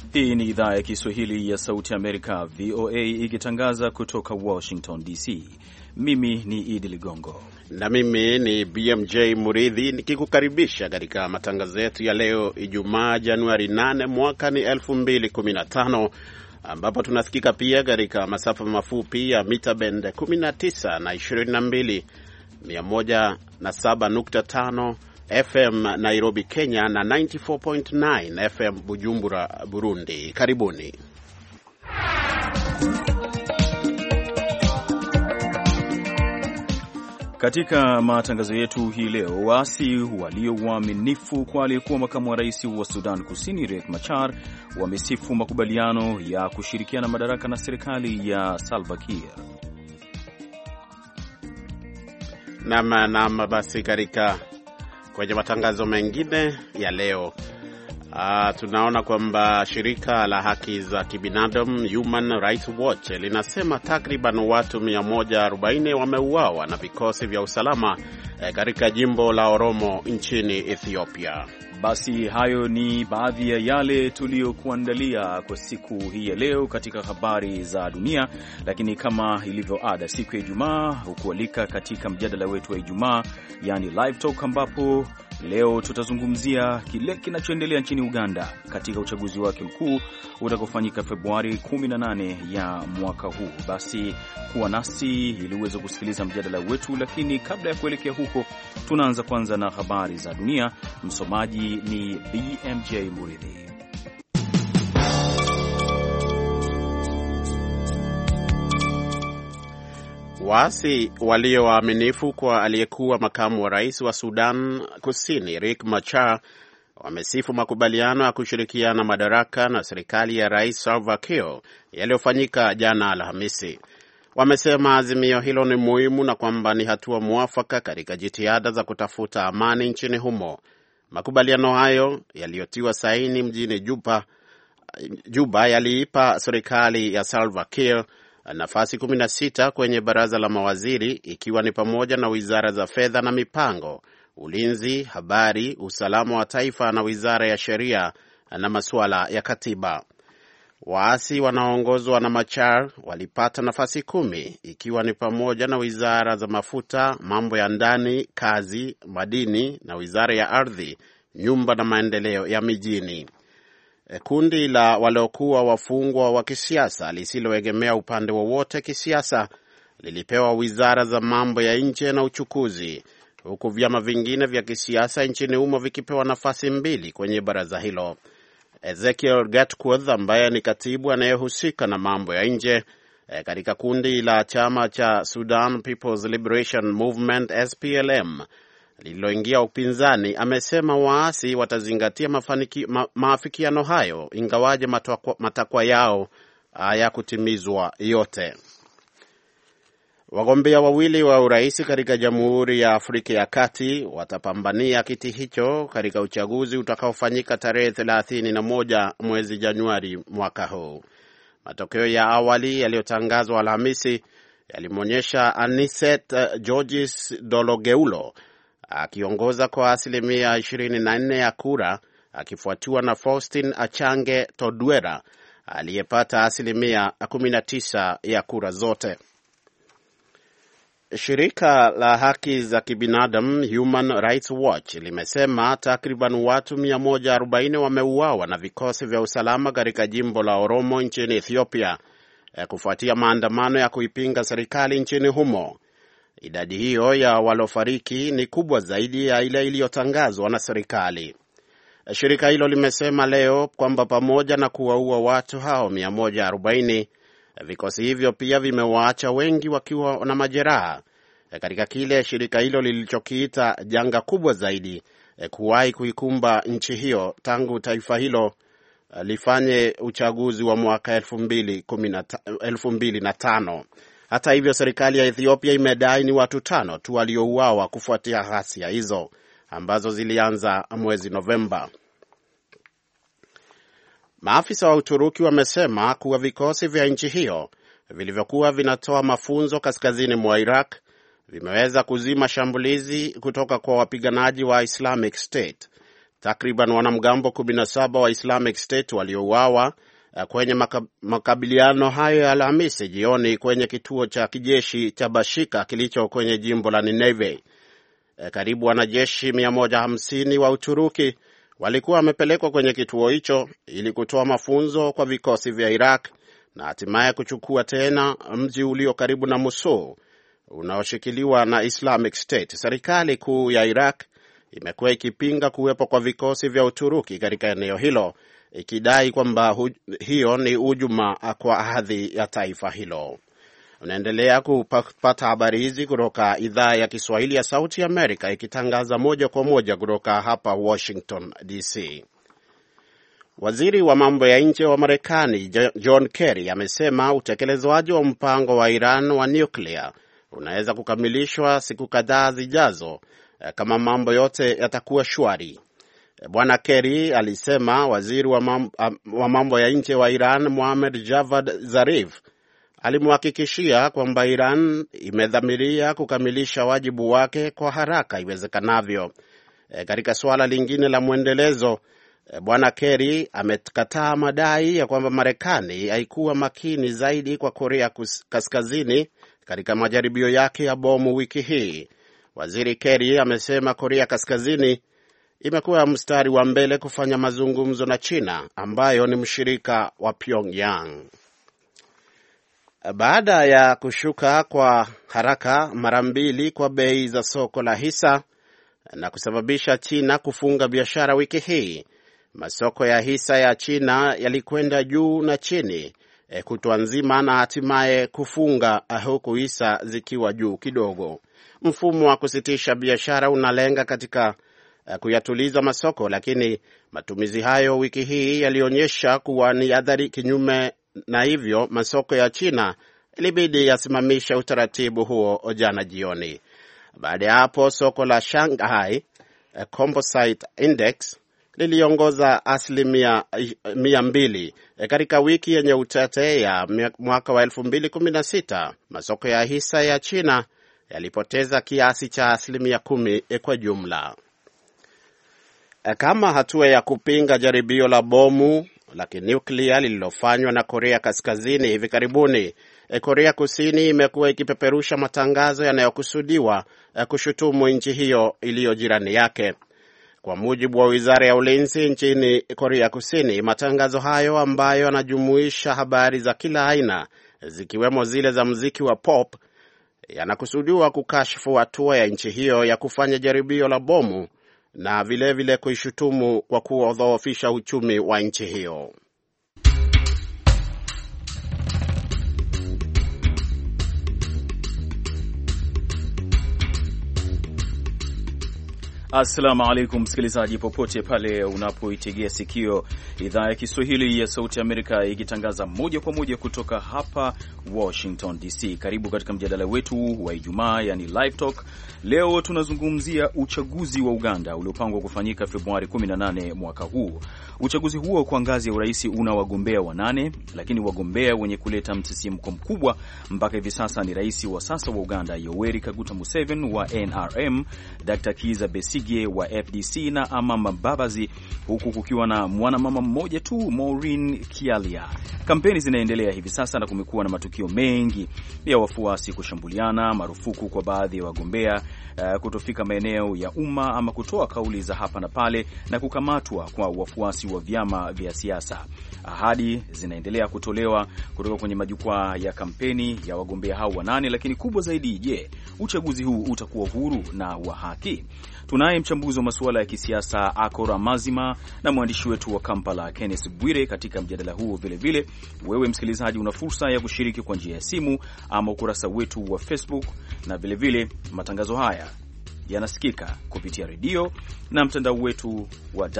Hii ni idhaa ya Kiswahili ya Sauti Amerika, VOA, ikitangaza kutoka Washington DC. Mimi ni Idi Ligongo na mimi ni BMJ Muridhi nikikukaribisha katika matangazo yetu ya leo Ijumaa Januari 8 mwaka ni 2015, ambapo tunasikika pia katika masafa mafupi ya mita bend 19 na 22, 107.5 FM Nairobi, Kenya na 94.9 FM Bujumbura, Burundi. Karibuni. Katika matangazo yetu hii leo, waasi walio waaminifu kwa aliyekuwa makamu wa rais wa Sudan Kusini Riek Machar wamesifu makubaliano ya kushirikiana madaraka na serikali ya Salva Kiir. Naam, basi kwenye matangazo mengine ya leo tunaona kwamba shirika la haki za kibinadamu Human Rights Watch linasema takriban watu 140 wameuawa na vikosi vya usalama katika jimbo la Oromo nchini Ethiopia. Basi hayo ni baadhi ya yale tuliyokuandalia kwa siku hii ya leo katika habari za dunia, lakini kama ilivyo ada siku ya Ijumaa hukualika katika mjadala wetu wa Ijumaa, yani live talk, ambapo leo tutazungumzia kile kinachoendelea nchini Uganda katika uchaguzi wake mkuu utakofanyika Februari 18 ya mwaka huu. Basi kuwa nasi ili uweze kusikiliza mjadala wetu, lakini kabla ya kuelekea huko tunaanza kwanza na habari za dunia. Msomaji ni BMJ Muridhi. Waasi walio waaminifu kwa aliyekuwa makamu wa rais wa Sudan Kusini Riek Machar wamesifu makubaliano ya kushirikiana madaraka na serikali ya Rais Salva Kiir yaliyofanyika jana Alhamisi. Wamesema azimio hilo ni muhimu na kwamba ni hatua mwafaka katika jitihada za kutafuta amani nchini humo. Makubaliano hayo yaliyotiwa saini mjini Juba yaliipa serikali ya Salva Kiir nafasi 16 kwenye baraza la mawaziri, ikiwa ni pamoja na wizara za fedha na mipango, ulinzi, habari, usalama wa taifa na wizara ya sheria na masuala ya katiba. Waasi wanaoongozwa na Machar walipata nafasi 10, ikiwa ni pamoja na wizara za mafuta, mambo ya ndani, kazi, madini na wizara ya ardhi, nyumba na maendeleo ya mijini. Kundi la waliokuwa wafungwa wa kisiasa lisiloegemea upande wowote kisiasa lilipewa wizara za mambo ya nje na uchukuzi, huku vyama vingine vya kisiasa nchini humo vikipewa nafasi 2 kwenye baraza hilo. Ezekiel Gatkuoth, ambaye ni katibu anayehusika na mambo ya nje katika kundi la chama cha Sudan People's Liberation Movement SPLM lililoingia upinzani, amesema waasi watazingatia maafikiano hayo ingawaje matakwa yao hayakutimizwa yote. Wagombea wawili wa urais katika Jamhuri ya Afrika ya Kati watapambania kiti hicho katika uchaguzi utakaofanyika tarehe 31 mwezi Januari mwaka huu. Matokeo ya awali yaliyotangazwa Alhamisi yalimwonyesha Aniset Georges Dologeulo akiongoza kwa asilimia 24 ya kura, akifuatiwa na Faustin Achange Todwera aliyepata asilimia 19 ya kura zote. Shirika la haki za kibinadamu Human Rights Watch limesema takriban watu 140 wameuawa na vikosi vya usalama katika jimbo la Oromo nchini Ethiopia kufuatia maandamano ya kuipinga serikali nchini humo. Idadi hiyo ya walofariki ni kubwa zaidi ya ile iliyotangazwa na serikali. Shirika hilo limesema leo kwamba pamoja na kuwaua watu hao 140, vikosi hivyo pia vimewaacha wengi wakiwa na majeraha katika kile shirika hilo lilichokiita janga kubwa zaidi kuwahi kuikumba nchi hiyo tangu taifa hilo lifanye uchaguzi wa mwaka 2005. Hata hivyo, serikali ya Ethiopia imedai ni watu 5 tu waliouawa kufuatia ghasia hizo ambazo zilianza mwezi Novemba. Maafisa wa Uturuki wamesema kuwa vikosi vya nchi hiyo vilivyokuwa vinatoa mafunzo kaskazini mwa Iraq vimeweza kuzima shambulizi kutoka kwa wapiganaji wa Islamic State. Takriban wanamgambo 17 wa Islamic State waliouawa kwenye makabiliano hayo ya Alhamisi jioni kwenye kituo cha kijeshi cha Bashika kilicho kwenye jimbo la Nineveh. Karibu wanajeshi 150 wa Uturuki walikuwa wamepelekwa kwenye kituo hicho ili kutoa mafunzo kwa vikosi vya Iraq na hatimaye kuchukua tena mji ulio karibu na Mosul unaoshikiliwa na Islamic State. Serikali kuu ya Iraq imekuwa ikipinga kuwepo kwa vikosi vya Uturuki katika eneo hilo, ikidai kwamba hiyo ni hujuma kwa hadhi ya taifa hilo. Unaendelea kupata habari hizi kutoka idhaa ya Kiswahili ya Sauti Amerika, ikitangaza moja kwa moja kutoka hapa Washington DC. Waziri wa mambo ya nje wa Marekani John Kerry amesema utekelezwaji wa mpango wa Iran wa nuclear unaweza kukamilishwa siku kadhaa zijazo kama mambo yote yatakuwa shwari. Bwana Kerry alisema waziri wa mambo ya nje wa Iran Mohammad Javad Zarif alimhakikishia kwamba Iran imedhamiria kukamilisha wajibu wake kwa haraka iwezekanavyo. Katika suala lingine la mwendelezo, Bwana Kerry amekataa madai ya kwamba Marekani haikuwa makini zaidi kwa Korea Kaskazini katika majaribio yake ya bomu wiki hii. Waziri Kerry amesema Korea Kaskazini imekuwa mstari wa mbele kufanya mazungumzo na China ambayo ni mshirika wa Pyongyang. Baada ya kushuka kwa haraka mara mbili kwa bei za soko la hisa na kusababisha China kufunga biashara wiki hii, masoko ya hisa ya China yalikwenda juu na chini kutwa nzima na hatimaye kufunga huku hisa zikiwa juu kidogo. Mfumo wa kusitisha biashara unalenga katika kuyatuliza masoko, lakini matumizi hayo wiki hii yalionyesha kuwa ni athari kinyume, na hivyo masoko ya China ilibidi yasimamisha utaratibu huo jana jioni. Baada ya hapo, soko la Shanghai Composite Index liliongoza 200 katika wiki yenye utete ya mwaka wa 2016. Masoko ya hisa ya China yalipoteza kiasi cha 10% kwa jumla. Kama hatua ya kupinga jaribio la bomu la kinuklia lililofanywa na Korea Kaskazini hivi karibuni, Korea Kusini imekuwa ikipeperusha matangazo yanayokusudiwa kushutumu nchi hiyo iliyo jirani yake. Kwa mujibu wa Wizara ya Ulinzi nchini Korea Kusini, matangazo hayo ambayo yanajumuisha habari za kila aina zikiwemo zile za muziki wa pop yanakusudiwa kukashifu hatua ya nchi hiyo ya kufanya jaribio la bomu na vilevile kuishutumu kwa kudhoofisha uchumi wa nchi hiyo. Assalamu alaikum msikilizaji, popote pale unapoitegea sikio idhaa ya Kiswahili ya Sauti Amerika ikitangaza moja kwa moja kutoka hapa Washington DC. Karibu katika mjadala wetu wa Ijumaa, yani Live Talk. Leo tunazungumzia uchaguzi wa Uganda uliopangwa kufanyika Februari 18 mwaka huu. Uchaguzi huo kwa ngazi ya urais una wagombea 8, lakini wagombea wenye kuleta msisimko mkubwa mpaka hivi sasa ni rais wa sasa wa Uganda Yoweri Kaguta Museveni wa NRM, Dr. Kizza Besigye wa FDC na Amama Mbabazi, huku kukiwa na mwanamama mmoja tu, Maureen Kialia. Kampeni zinaendelea hivi sasa na kumekuwa na matukio mengi ya wafuasi kushambuliana, marufuku kwa baadhi ya wagombea kutofika maeneo ya umma ama kutoa kauli za hapa na pale, na kukamatwa kwa wafuasi wa vyama vya siasa. Ahadi zinaendelea kutolewa kutoka kwenye majukwaa ya kampeni ya wagombea hao 8, lakini kubwa zaidi, je, uchaguzi huu utakuwa huru na wa haki? Tunaye mchambuzi wa masuala ya kisiasa Akora Mazima na mwandishi wetu wa Kampala Kenneth Bwire katika mjadala huo. Vile vile wewe msikilizaji una fursa ya kushiriki kwa njia ya simu ama ukurasa wetu wa Facebook, na vile vile matangazo haya yanasikika kupitia redio na mtandao wetu wa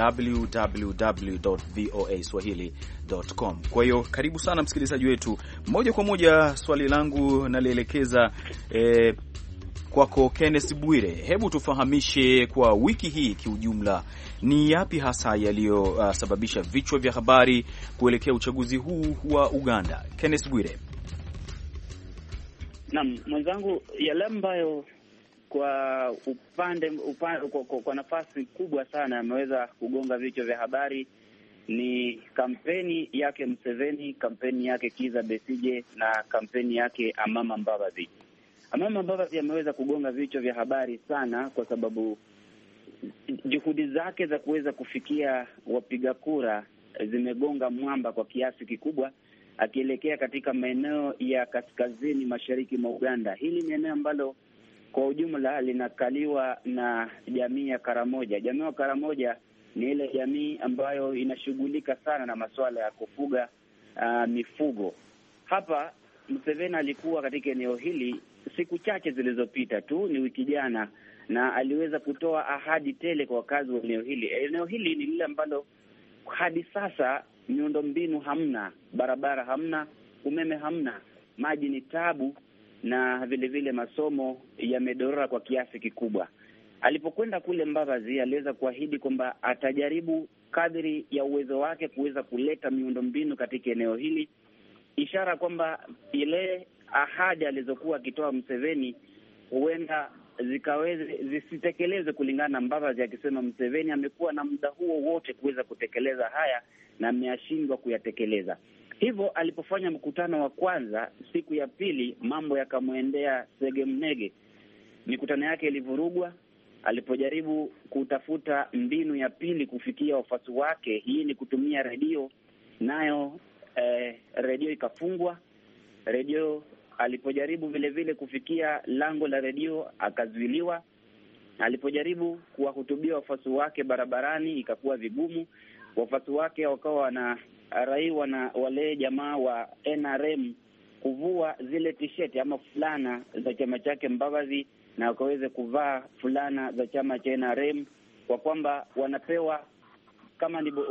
www.voaswahili.com. Kwa hiyo karibu sana msikilizaji wetu. Moja kwa moja swali langu nalielekeza kwako Kenneth Bwire. Hebu tufahamishe kwa wiki hii kiujumla, ni yapi hasa yaliyosababisha vichwa vya habari kuelekea uchaguzi huu wa Uganda? Kenneth Bwire. Naam, mwenzangu, yale ambayo kwa kwa nafasi kubwa sana ameweza kugonga vichwa vya habari ni kampeni yake Museveni, kampeni yake Kizza Besigye na kampeni yake Amama Mbabazi. Amama Mbabazi ameweza kugonga vichwa vya habari sana kwa sababu juhudi zake za kuweza kufikia wapiga kura zimegonga mwamba kwa kiasi kikubwa, akielekea katika maeneo ya kaskazini mashariki mwa Uganda. Hili ni eneo ambalo kwa ujumla linakaliwa na jamii ya Karamoja. Jamii ya Karamoja ni ile jamii ambayo inashughulika sana na masuala ya kufuga mifugo. Hapa Museveni alikuwa katika eneo hili siku chache zilizopita tu, ni wiki jana, na aliweza kutoa ahadi tele kwa wakazi wa eneo hili. Eneo hili ni lile ambalo hadi sasa miundombinu hamna, barabara hamna, umeme hamna, maji ni tabu, na vile vile masomo yamedorora kwa kiasi kikubwa. Alipokwenda kule Mbabazi aliweza kuahidi kwamba atajaribu kadri ya uwezo wake kuweza kuleta miundombinu katika eneo hili, ishara kwamba ile ahadi alizokuwa akitoa Museveni huenda zisitekelezwe kulingana na Mbabazi, akisema Museveni amekuwa na muda huo wote kuweza kutekeleza haya na ameashindwa kuyatekeleza. Hivyo alipofanya mkutano wa kwanza, siku ya pili mambo yakamwendea segemnege. Mikutano yake ilivurugwa. Alipojaribu kutafuta mbinu ya pili kufikia wafuasi wake, hii ni kutumia redio, nayo redio ikafungwa. Redio alipojaribu vile vile kufikia lango la redio akazuiliwa. Alipojaribu kuwahutubia wafuasi wake barabarani ikakuwa vigumu. Wafuasi wake wakawa wanaraiwa na wale jamaa wa NRM kuvua zile t-shirt ama fulana za chama chake Mbabazi na wakaweze kuvaa fulana za chama cha NRM, kwa kwamba wanapewa kama ni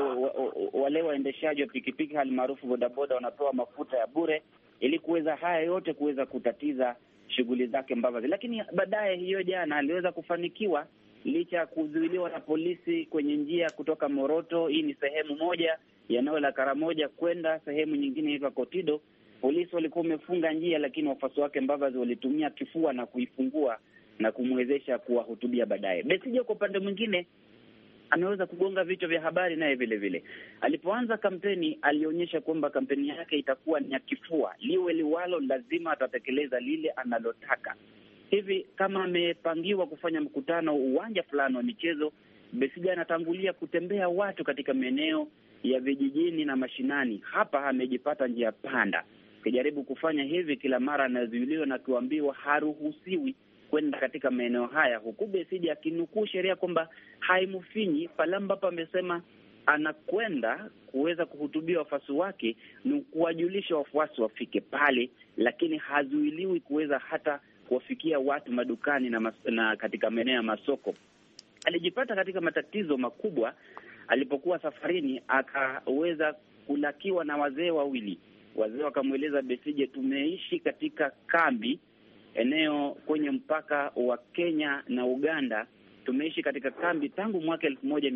wale waendeshaji wa pikipiki hali maarufu bodaboda wanapewa mafuta ya bure ili kuweza haya yote kuweza kutatiza shughuli zake Mbabazi. Lakini baadaye hiyo jana aliweza kufanikiwa licha ya kuzuiliwa na polisi kwenye njia kutoka Moroto. Hii ni sehemu moja ya eneo la Karamoja kwenda sehemu nyingine inaitwa Kotido. Polisi walikuwa wamefunga njia, lakini wafuasi wake Mbabazi walitumia kifua na kuifungua na kumwezesha kuwahutubia baadaye. Besigye kwa upande mwingine ameweza kugonga vichwa vya habari naye vile vile. Alipoanza kampeni alionyesha kwamba kampeni yake itakuwa ni ya kifua, liwe liwalo, lazima atatekeleza lile analotaka. Hivi kama amepangiwa kufanya mkutano uwanja fulani wa michezo, Besigye anatangulia kutembea watu katika maeneo ya vijijini na mashinani. Hapa amejipata njia panda. Kijaribu kufanya hivi kila mara anazuiliwa na kuambiwa haruhusiwi kwenda katika maeneo haya, huku Besigye akinukuu sheria kwamba haimfinyi. Pale ambapo amesema anakwenda kuweza kuhutubia wafuasi wake ni kuwajulisha wafuasi wafike pale, lakini hazuiliwi kuweza hata kuwafikia watu madukani na katika maeneo ya masoko. Alijipata katika matatizo makubwa alipokuwa safarini, akaweza kulakiwa na wazee wawili. Wazee wakamweleza Besigye, tumeishi katika kambi eneo kwenye mpaka wa Kenya na Uganda, tumeishi katika kambi tangu mwaka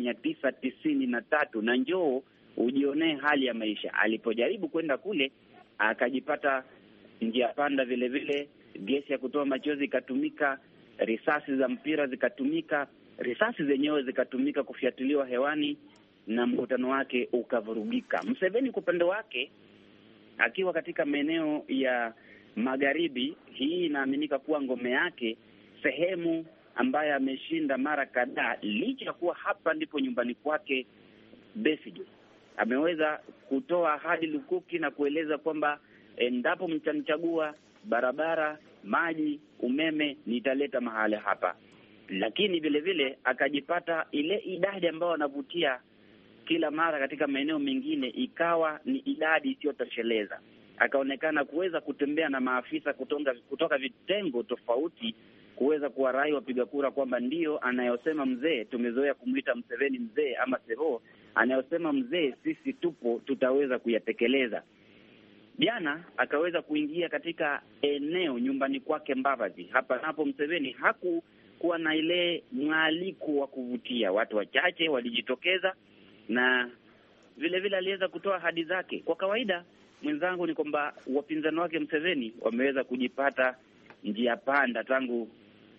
1993 na njoo ujionee hali ya maisha. Alipojaribu kwenda kule akajipata njia panda, vile vile gesi ya kutoa machozi ikatumika, risasi za mpira zikatumika, risasi zenyewe zikatumika kufyatuliwa hewani na mkutano wake ukavurugika. Museveni kwa upande wake akiwa katika maeneo ya magharibi, hii inaaminika kuwa ngome yake, sehemu ambayo ameshinda mara kadhaa, licha ya kuwa hapa ndipo nyumbani kwake. Besigye ameweza kutoa ahadi lukuki na kueleza kwamba endapo mtanichagua, barabara, maji, umeme nitaleta mahali hapa. Lakini vile vile akajipata ile idadi ambayo anavutia kila mara katika maeneo mengine ikawa ni idadi isiyotosheleza. Akaonekana kuweza kutembea na maafisa kutoka vitengo tofauti kuweza kuwarai wapiga kura kwamba ndio anayosema mzee, tumezoea kumwita Museveni mzee ama Sevo, anayosema mzee sisi tupo, tutaweza kuyatekeleza. Jana akaweza kuingia katika eneo nyumbani kwake Mbabazi. Hapa napo Museveni hakuwa na ile mwaliko wa kuvutia, watu wachache walijitokeza na vile vile aliweza kutoa ahadi zake. Kwa kawaida mwenzangu ni kwamba wapinzani wake Museveni wameweza kujipata njia panda tangu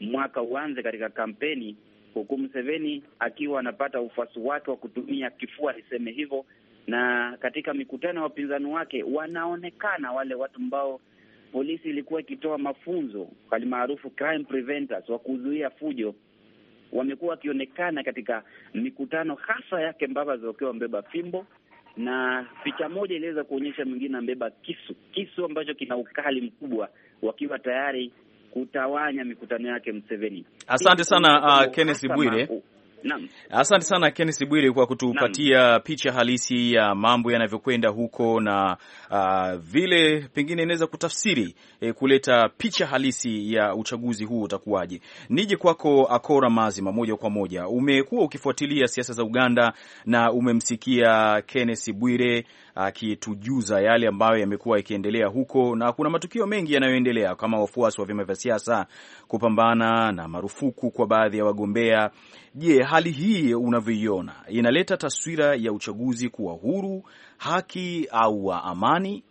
mwaka uanze katika kampeni, huku Museveni akiwa anapata ufuasi wake wa kutumia kifua, niseme hivyo. Na katika mikutano ya wapinzani wake wanaonekana wale watu ambao polisi ilikuwa ikitoa mafunzo maarufu crime preventers wa kuzuia fujo, wamekuwa wakionekana katika mikutano hasa yake Mbabazi wakiwa wamebeba fimbo, na picha moja iliweza kuonyesha mwingine ambeba kisu ambacho kina ukali mkubwa, wakiwa tayari kutawanya mikutano yake Museveni. Asante sana Kenneth Bwire. Naam. Asante sana Kenneth Bwire kwa kutupatia picha halisi ya mambo yanavyokwenda huko, na vile pengine inaweza kutafsiri kuleta picha halisi ya uchaguzi huu utakuwaje. Nije kwako Akora Mazima, moja kwa moja. Umekuwa ukifuatilia siasa za Uganda na umemsikia Kenneth Bwire akitujuza yale ambayo yamekuwa yakiendelea huko, na kuna matukio mengi yanayoendelea kama wafuasi wa vyama vya siasa kupambana na marufuku kwa baadhi ya wagombea. Je, hali hii unavyoiona inaleta taswira ya uchaguzi kuwa huru, haki au wa amani?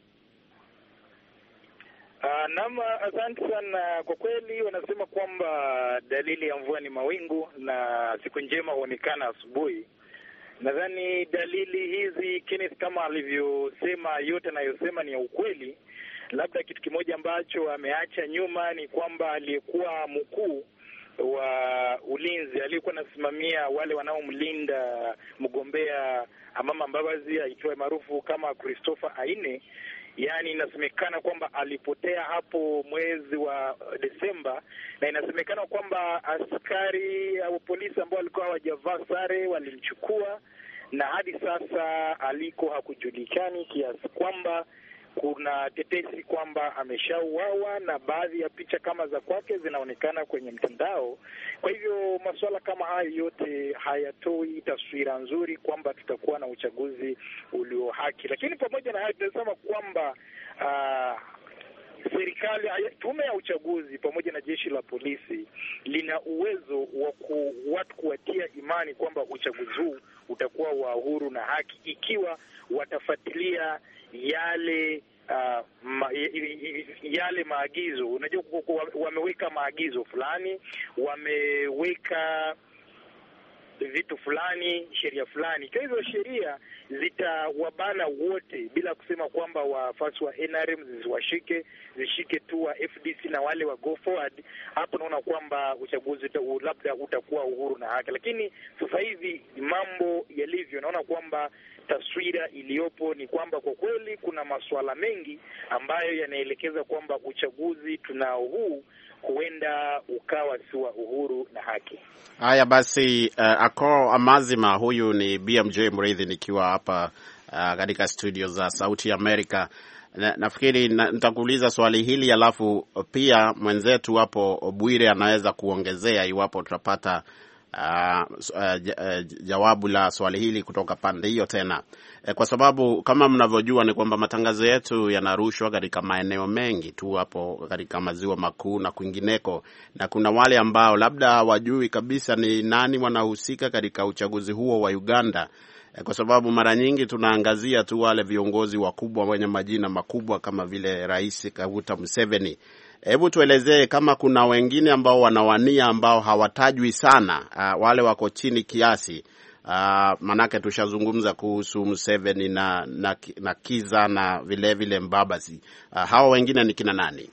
Naam, asante sana. Kwa kweli wanasema kwamba dalili ya mvua ni mawingu na siku njema huonekana asubuhi. Nadhani dalili hizi Kenneth kama alivyosema, yote anayosema ni ya ukweli. Labda kitu kimoja ambacho ameacha nyuma ni kwamba aliyekuwa mkuu wa ulinzi aliyekuwa anasimamia wale wanaomlinda mgombea Amama Mbabazi aitwaye maarufu kama Christopher Aine, yani inasemekana kwamba alipotea hapo mwezi wa Desemba, na inasemekana kwamba askari au polisi ambao walikuwa hawajavaa sare walimchukua, na hadi sasa aliko hakujulikani, kiasi kwamba kuna tetesi kwamba ameshauawa na baadhi ya picha kama za kwake zinaonekana kwenye mtandao. Kwa hivyo masuala kama hayo yote hayatoi taswira nzuri kwamba tutakuwa na uchaguzi ulio haki. Lakini pamoja na hayo tunasema kwamba serikali, tume ya uchaguzi pamoja na jeshi la polisi lina uwezo wa watu kuwatia imani kwamba uchaguzi huu utakuwa wa huru na haki ikiwa watafuatilia yale maagizo. Unajua wameweka maagizo fulani, wameweka vitu fulani, sheria fulani. Kwa hivyo sheria zitawabana wote bila kusema kwamba wafuasi wa NRM zishike tu wa FDC na wale wa Go Forward. Hapo naona kwamba uchaguzi labda utakuwa uhuru na haki. Lakini sasa hivi mambo yalivyo, naona kwamba taswira iliyopo ni kwamba kwa kweli kuna masuala mengi ambayo yanaelekeza kwamba uchaguzi tunao huu huenda ukawa si wa uhuru na haki. Haya basi, Akora Mazima, huyu ni BMJ Muriithi nikiwa hapa katika studio za Sauti ya Amerika. Nafikiri nitakuuliza swali hili, alafu pia mwenzetu hapo Bwire anaweza kuongezea iwapo tutapata jawabu la swali hili kutoka pande hiyo tena, kwa sababu kama mnavyojua ni kwamba matangazo yetu yanarushwa katika maeneo mengi tu hapo katika maziwa makuu na kwingineko, na kuna wale ambao labda hawajui kabisa ni nani wanahusika katika uchaguzi huo wa Uganda, kwa sababu mara nyingi tunaangazia tu wale viongozi wakubwa wenye majina makubwa kama vile Rais Kaguta Museveni. Hebu tuelezee kama kuna wengine ambao wanawania ambao hawatajwi sana, wale wako chini kiasi. Manake tushazungumza kuhusu Museveni na Kiza na vile Mbabazi. Hawa wengine ni kina nani?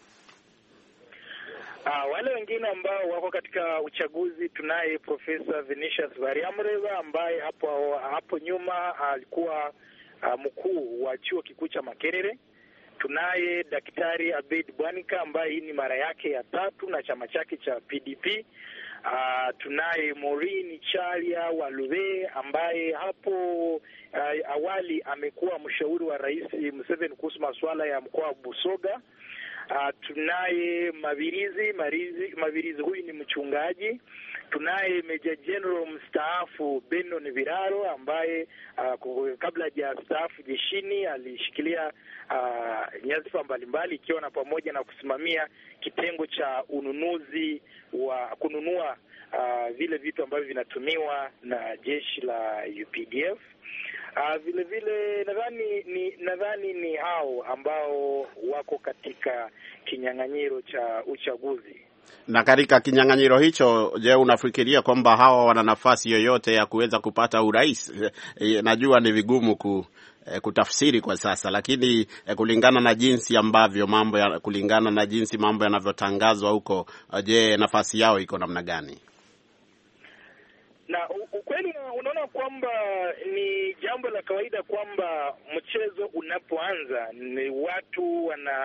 Wale wengine ambao wako katika uchaguzi, tunaye Profesa Vinicius Variamreva ambaye hapo nyuma alikuwa mkuu wa chuo kikuu cha Makerere. Tunaye Daktari Abeid Bwanika ambaye hii ni mara yake ya 3 na chama chake cha PDP. Tunaye Maureen Chalia Walube ambaye hapo awali amekuwa mshauri wa Rais Museveni kuhusu masuala ya mkoa wa Busoga. Tunaye Mabirizi, huyu ni mchungaji. Tunaye Meja General mstaafu Benon Viraro ambaye kabla hajastaafu jeshini alishikilia nyadhifa mbalimbali ikiwa na pamoja na kusimamia kitengo cha kununua vile vitu ambavyo vinatumiwa na jeshi la UPDF. Vile vile nadhani ni hao ambao wako katika kinyang'anyiro cha uchaguzi. Na katika kinyang'anyiro hicho, je, unafikiria kwamba hawa wana nafasi yoyote ya kuweza kupata urais? Najua ni vigumu kutafsiri kwa sasa, lakini kulingana na jinsi ambavyo kulingana na jinsi mambo yanavyotangazwa huko, je, nafasi yao iko namna gani? Na ukweli unaona kwamba ni jambo la kawaida kwamba mchezo unapoanza ni watu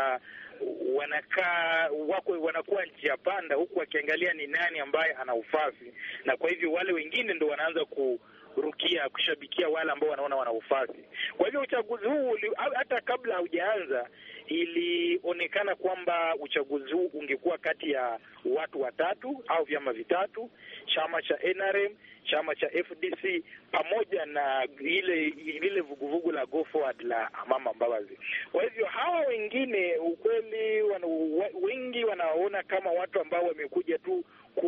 wanakuwa njia panda, huku wakiangalia ni nani ambaye ana ufasi, na kwa hivyo wale wengine ndio wanaanza kurukia kushabikia wale ambao wanaona wana ufasi. Kwa hivyo uchaguzi huu hata kabla haujaanza ilionekana kwamba uchaguzi huu ungekuwa kati ya watu watatu au vyama vitatu: chama cha NRM, chama cha FDC pamoja na ile vuguvugu la Go Forward la Amama Mbabazi. Kwa hivyo hawa wengine ukweli wengi wanaona kama watu ambao wamekuja tu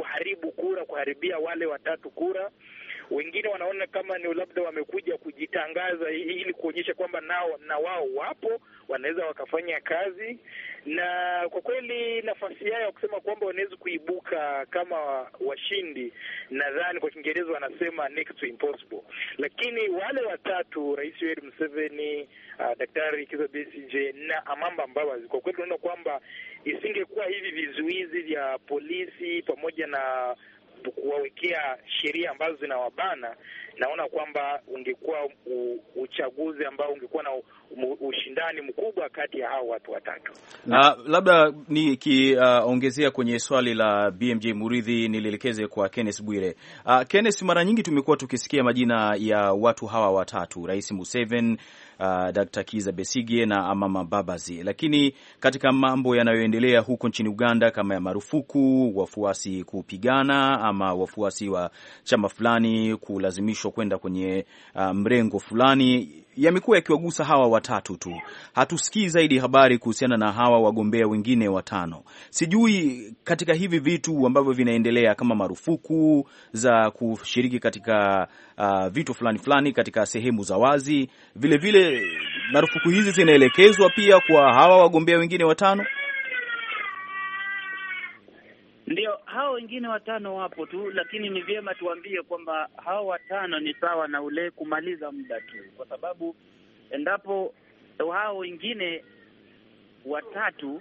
kuharibia wale watatu kura. Wengine wanaona kama ni labda wamekuja kujitangaza ili kuonyesha kwamba na wao wapo, wanaweza wakafanya kazi. Na kwa kweli nafasi yao ya kusema kwamba wanaweza kuibuka kama washindi, nadhani kwa Kiingereza wanasema next to impossible. Lakini wale watatu, Rais Yoweri Museveni, Daktari Kizza Besigye na Amama Mbabazi, kwa kweli tunaona kwamba isingekuwa hivi vizuizi vya polisi pamoja na kuwawekea sheria ambazo zinawabana, naona kwamba ungekuwa uchaguzi ambao ungekuwa na ushindani mkubwa kati ya hao watu watatu. Labda nikiongezea kwenye swali la BMJ Muridhi, nilielekeze kwa Kenneth Bwire. Kenneth, mara nyingi tumekuwa tukisikia majina ya watu hawa watatu, Rais Museveni, Dr. Kizza Besigye na Amama Mbabazi, lakini katika mambo yanayoendelea huko nchini Uganda kama ya marufuku wafuasi kupigana ama wafuasi wa chama fulani kulazimishwa kwenda kwenye mrengo fulani, yamekuwa yakiwagusa hawa watatu tu. Hatusikii zaidi habari kuhusiana na hawa wagombea wengine watano. Sijui katika hivi vitu ambavyo vinaendelea kama marufuku za kushiriki katika vitu fulani katika sehemu za wazi, vile vile marufuku hizi zinaelekezwa pia kwa hawa wagombea wengine watano. Ndio, hao wengine watano wapo tu, lakini ni vyema tuambie kwamba hao watano ni sawa na ule kumaliza muda tu, kwa sababu endapo hao wengine watatu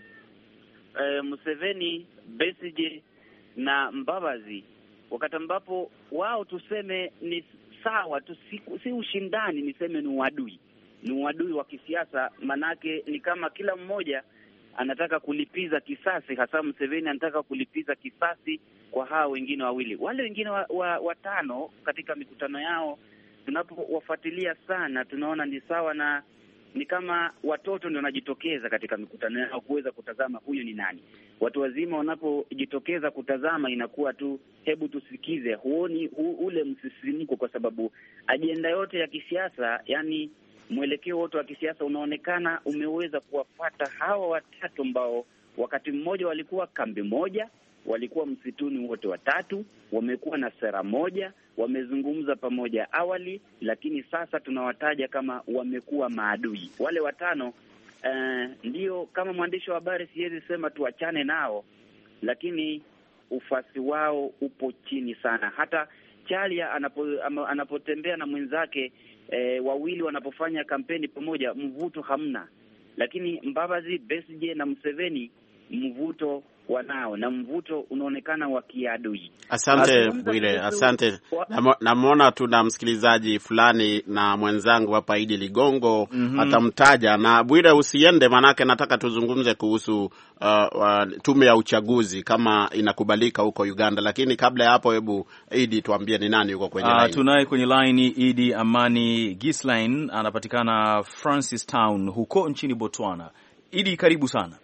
Museveni, Besigye na Mbabazi, wakati ambapo wao tuseme ni sawa tu, si ushindani, niseme ni uadui wa kisiasa, manake ni kama kila mmoja anataka kulipiza kisasi, hasa Museveni anataka kulipiza kisasi kwa hao wengine wawili. Wale wengine watano katika mikutano yao tunapowafuatilia sana, tunaona ni sawa na ni kama watoto ndio wanajitokeza katika mikutano yao kuweza kutazama huyu ni nani. Watu wazima wanapojitokeza kutazama inakuwa tu hebu tusikize, huoni ule msisimko, kwa sababu ajenda yote ya kisiasa, yani mwelekeo wote wa kisiasa unaonekana umeweza kuwafuata hawa watatu ambao wakati mmoja walikuwa kambi moja, walikuwa msituni wote watatu, wamekuwa na sera moja, wamezungumza pamoja awali, lakini sasa tunawataja kama wamekuwa maadui. Wale watano ndio kama mwandishi wa habari siwezi sema tuachane nao, lakini ufasi wao upo chini sana. Hata Chalia anapotembea na mwenzake wawili wanapofanya kampeni pamoja, mvuto hamna, lakini Mbabazi, Besigye na Museveni mvuto wanao, na mvuto unaonekana wa kiadui. Asante Bwire, asante. Namwona tuna msikilizaji fulani na mwenzangu hapa Idi Ligongo atamtaja. Na Bwire, usiende, manake nataka tuzungumze kuhusu tume ya uchaguzi kama inakubalika huko Uganda, lakini kabla ya hapo, hebu Idi tuambie ni nani yuko kwenye line. Tunaye kwenye line Idi Amani Gisline, anapatikana Francis Town huko nchini Botswana. Idi, karibu sana.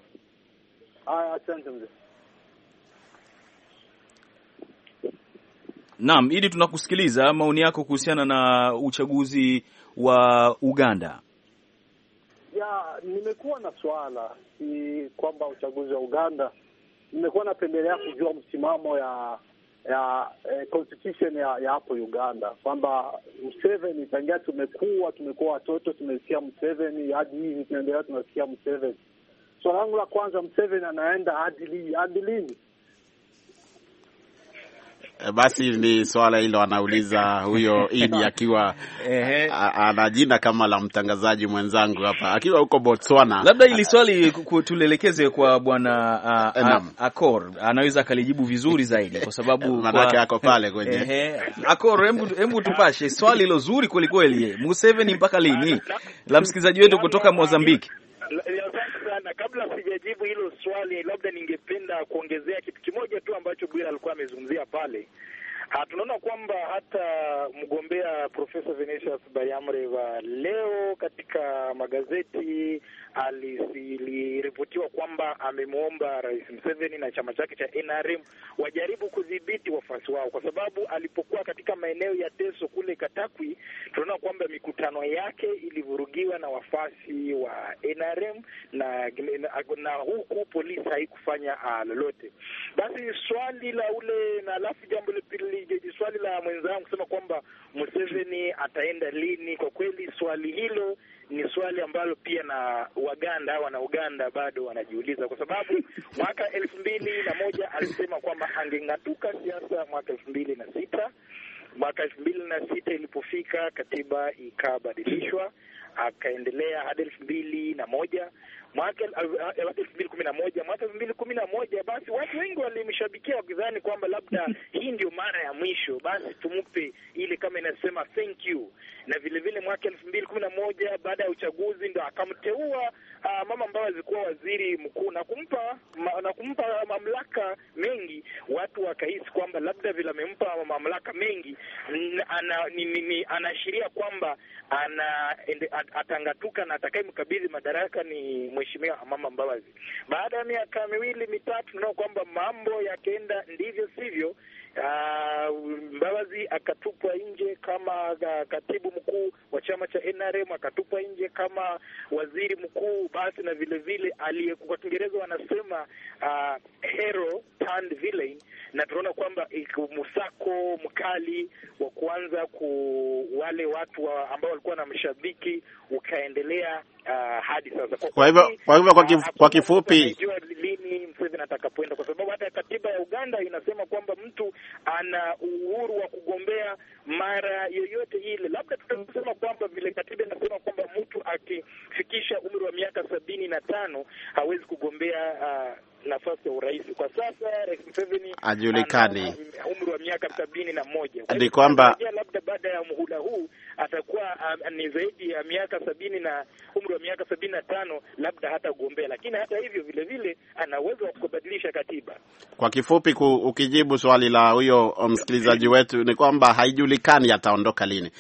Asante mzee. Naam, Idi, tunakusikiliza maoni yako kuhusiana na uchaguzi wa Uganda. Nimekuwa na swala kwamba uchaguzi wa Uganda, nimekuwa napendelea kujua msimamo ya constitution ya hapo Uganda, kwamba Museveni tangia tumekuwa watoto tumesikia Museveni, hadi hivi tunaendelea tunasikia Museveni. Swala langu la kwanza, Museveni anaenda hadi lini? Basi ni swala hilo anauliza huyo Idi akiwa ana jina kama la mtangazaji mwenzangu hapa akiwa huko Botswana. Labda ili swali tulielekeze kwa bwana Akor, anaweza akalijibu vizuri zaidi kwa sababu manake ako pale kwenye Akor, hebu tupashe swali hilo zuri kweli kweli. Museveni mpaka lini? La msikilizaji wetu kutoka Mozambique. Asante sana. Kabla sijajibu hilo swali, labda ningependa kuongezea kitu kimoja tu ambacho Bwira alikuwa amezungumzia pale. Tunaona kwamba hata mgombea Profesa Venantius Bayamreva leo katika magazeti aliripotiwa kwamba amemwomba Rais Museveni na chama chake cha NRM wajaribu kudhibiti wafuasi wao, kwa sababu alipokuwa katika maeneo ya Teso kule Katakwi, tunaona kwamba mikutano yake ilivurugiwa na wafuasi wa NRM na huku polisi haikufanya lolote. Basi swali la ule na alafu jambo la pili, swali la mwenzangu kusema kwamba Museveni ataenda lini, kwa kweli swali hilo ni swali ambalo pia na wana Uganda bado wanajiuliza, kwa sababu mwaka 2001 alisema kwamba angeng'atuka siasa mwaka 2006. Mwaka 2006 ilipofika katiba ikabadilishwa, akaendelea hadi 2001. Mwaka 2011, mwaka 2011 basi watu wengi walimshabikia wakidhani kwamba labda hii ndio mara ya mwisho, basi tumpe ile kama inasema thank you. Na vile vile mwaka 2011 baada ya uchaguzi ndo akamteua Mama Mbabazi kuwa waziri mkuu na kumpa mamlaka mengi. Watu wakahisi kwamba labda vile amempa mamlaka mengi anaashiria kwamba atangatuka na atakayemkabidhi madaraka ni Mheshimiwa Mama Mbabazi. Baada ya miaka miwili mitatu tunaona kwamba mambo yakaenda ndivyo sivyo. Mbabazi akatupwa nje kama katibu mkuu wa chama cha NRM, akatupwa nje kama waziri mkuu. Basi na vile vile kwa Kiingereza wanasema hero turned villain, na tunaona kwamba msako mkali wa kuanza wale watu ambao walikuwa na mshabiki ukaendelea hadi sasa. Kwa hivyo kwa kifupi lini Museveni atakapoenda, kwa sababu hata katiba ya Uganda inasema kwamba mtu ana uhuru wa kugombea mara yoyote ile. Labda tutasema kwamba vile katiba inasema kwamba mtu akifikisha umri wa miaka 75 hawezi kugombea nafasi ya urais. Kwa sasa Rais Museveni ajulikani umri wa miaka 71. Ni kwamba labda baada ya muhula huu atakuwa ni zaidi ya miaka 70 na umri wa miaka 75 labda hata gombea, lakini hata hivyo vile vile ana uwezo wa kubadilisha katiba. Kwa kifupi ukijibu swali la huyo msikilizaji wetu ni kwamba haijulikani ataondoka lini.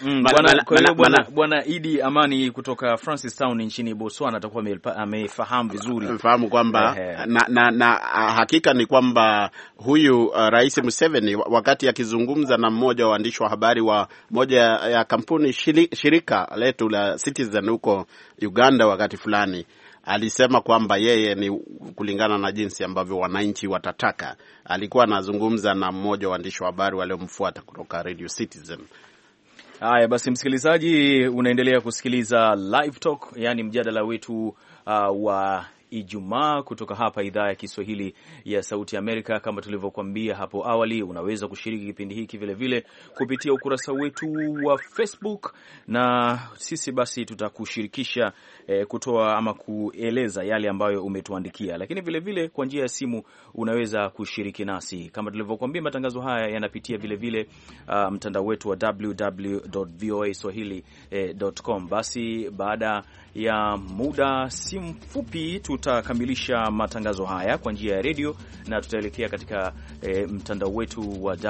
Bwana Idi Amani kutoka Francistown nchini Botswana atakuwa amefahamu vizuri. Fahamu kwamba na hakika ni kwamba huyu Rais Museveni wakati akizungumza na mmoja wa waandishi wa habari wa moja ya kampuni shirika letu la Citizen huko Uganda wakati fulani alisema kwamba yeye ni kulingana na jinsi ambavyo wananchi watataka. Alikuwa anazungumza na mmoja wa waandishi wa habari waliomfuata kutoka Radio Citizen. Haya basi, msikilizaji, unaendelea kusikiliza Live Talk, yani mjadala wetu wa Ijumaa kutoka hapa idhaa ya Kiswahili ya Sauti Amerika. Kama tulivyokuambia hapo awali, unaweza kushiriki kipindi hiki vile vile kupitia ukurasa wetu wa Facebook, na sisi basi tutakushirikisha kutoa ama kueleza yale ambayo umetuandikia, lakini vile vile kwa njia ya simu unaweza kushiriki nasi. Kama tulivyokuambia, matangazo haya yanapitia vile vile mtandao wetu wa www.voaswahili.com. Basi baada ya muda si mfupi tutakamilisha matangazo haya kwa njia ya redio na tutaelekea katika mtandao wetu wa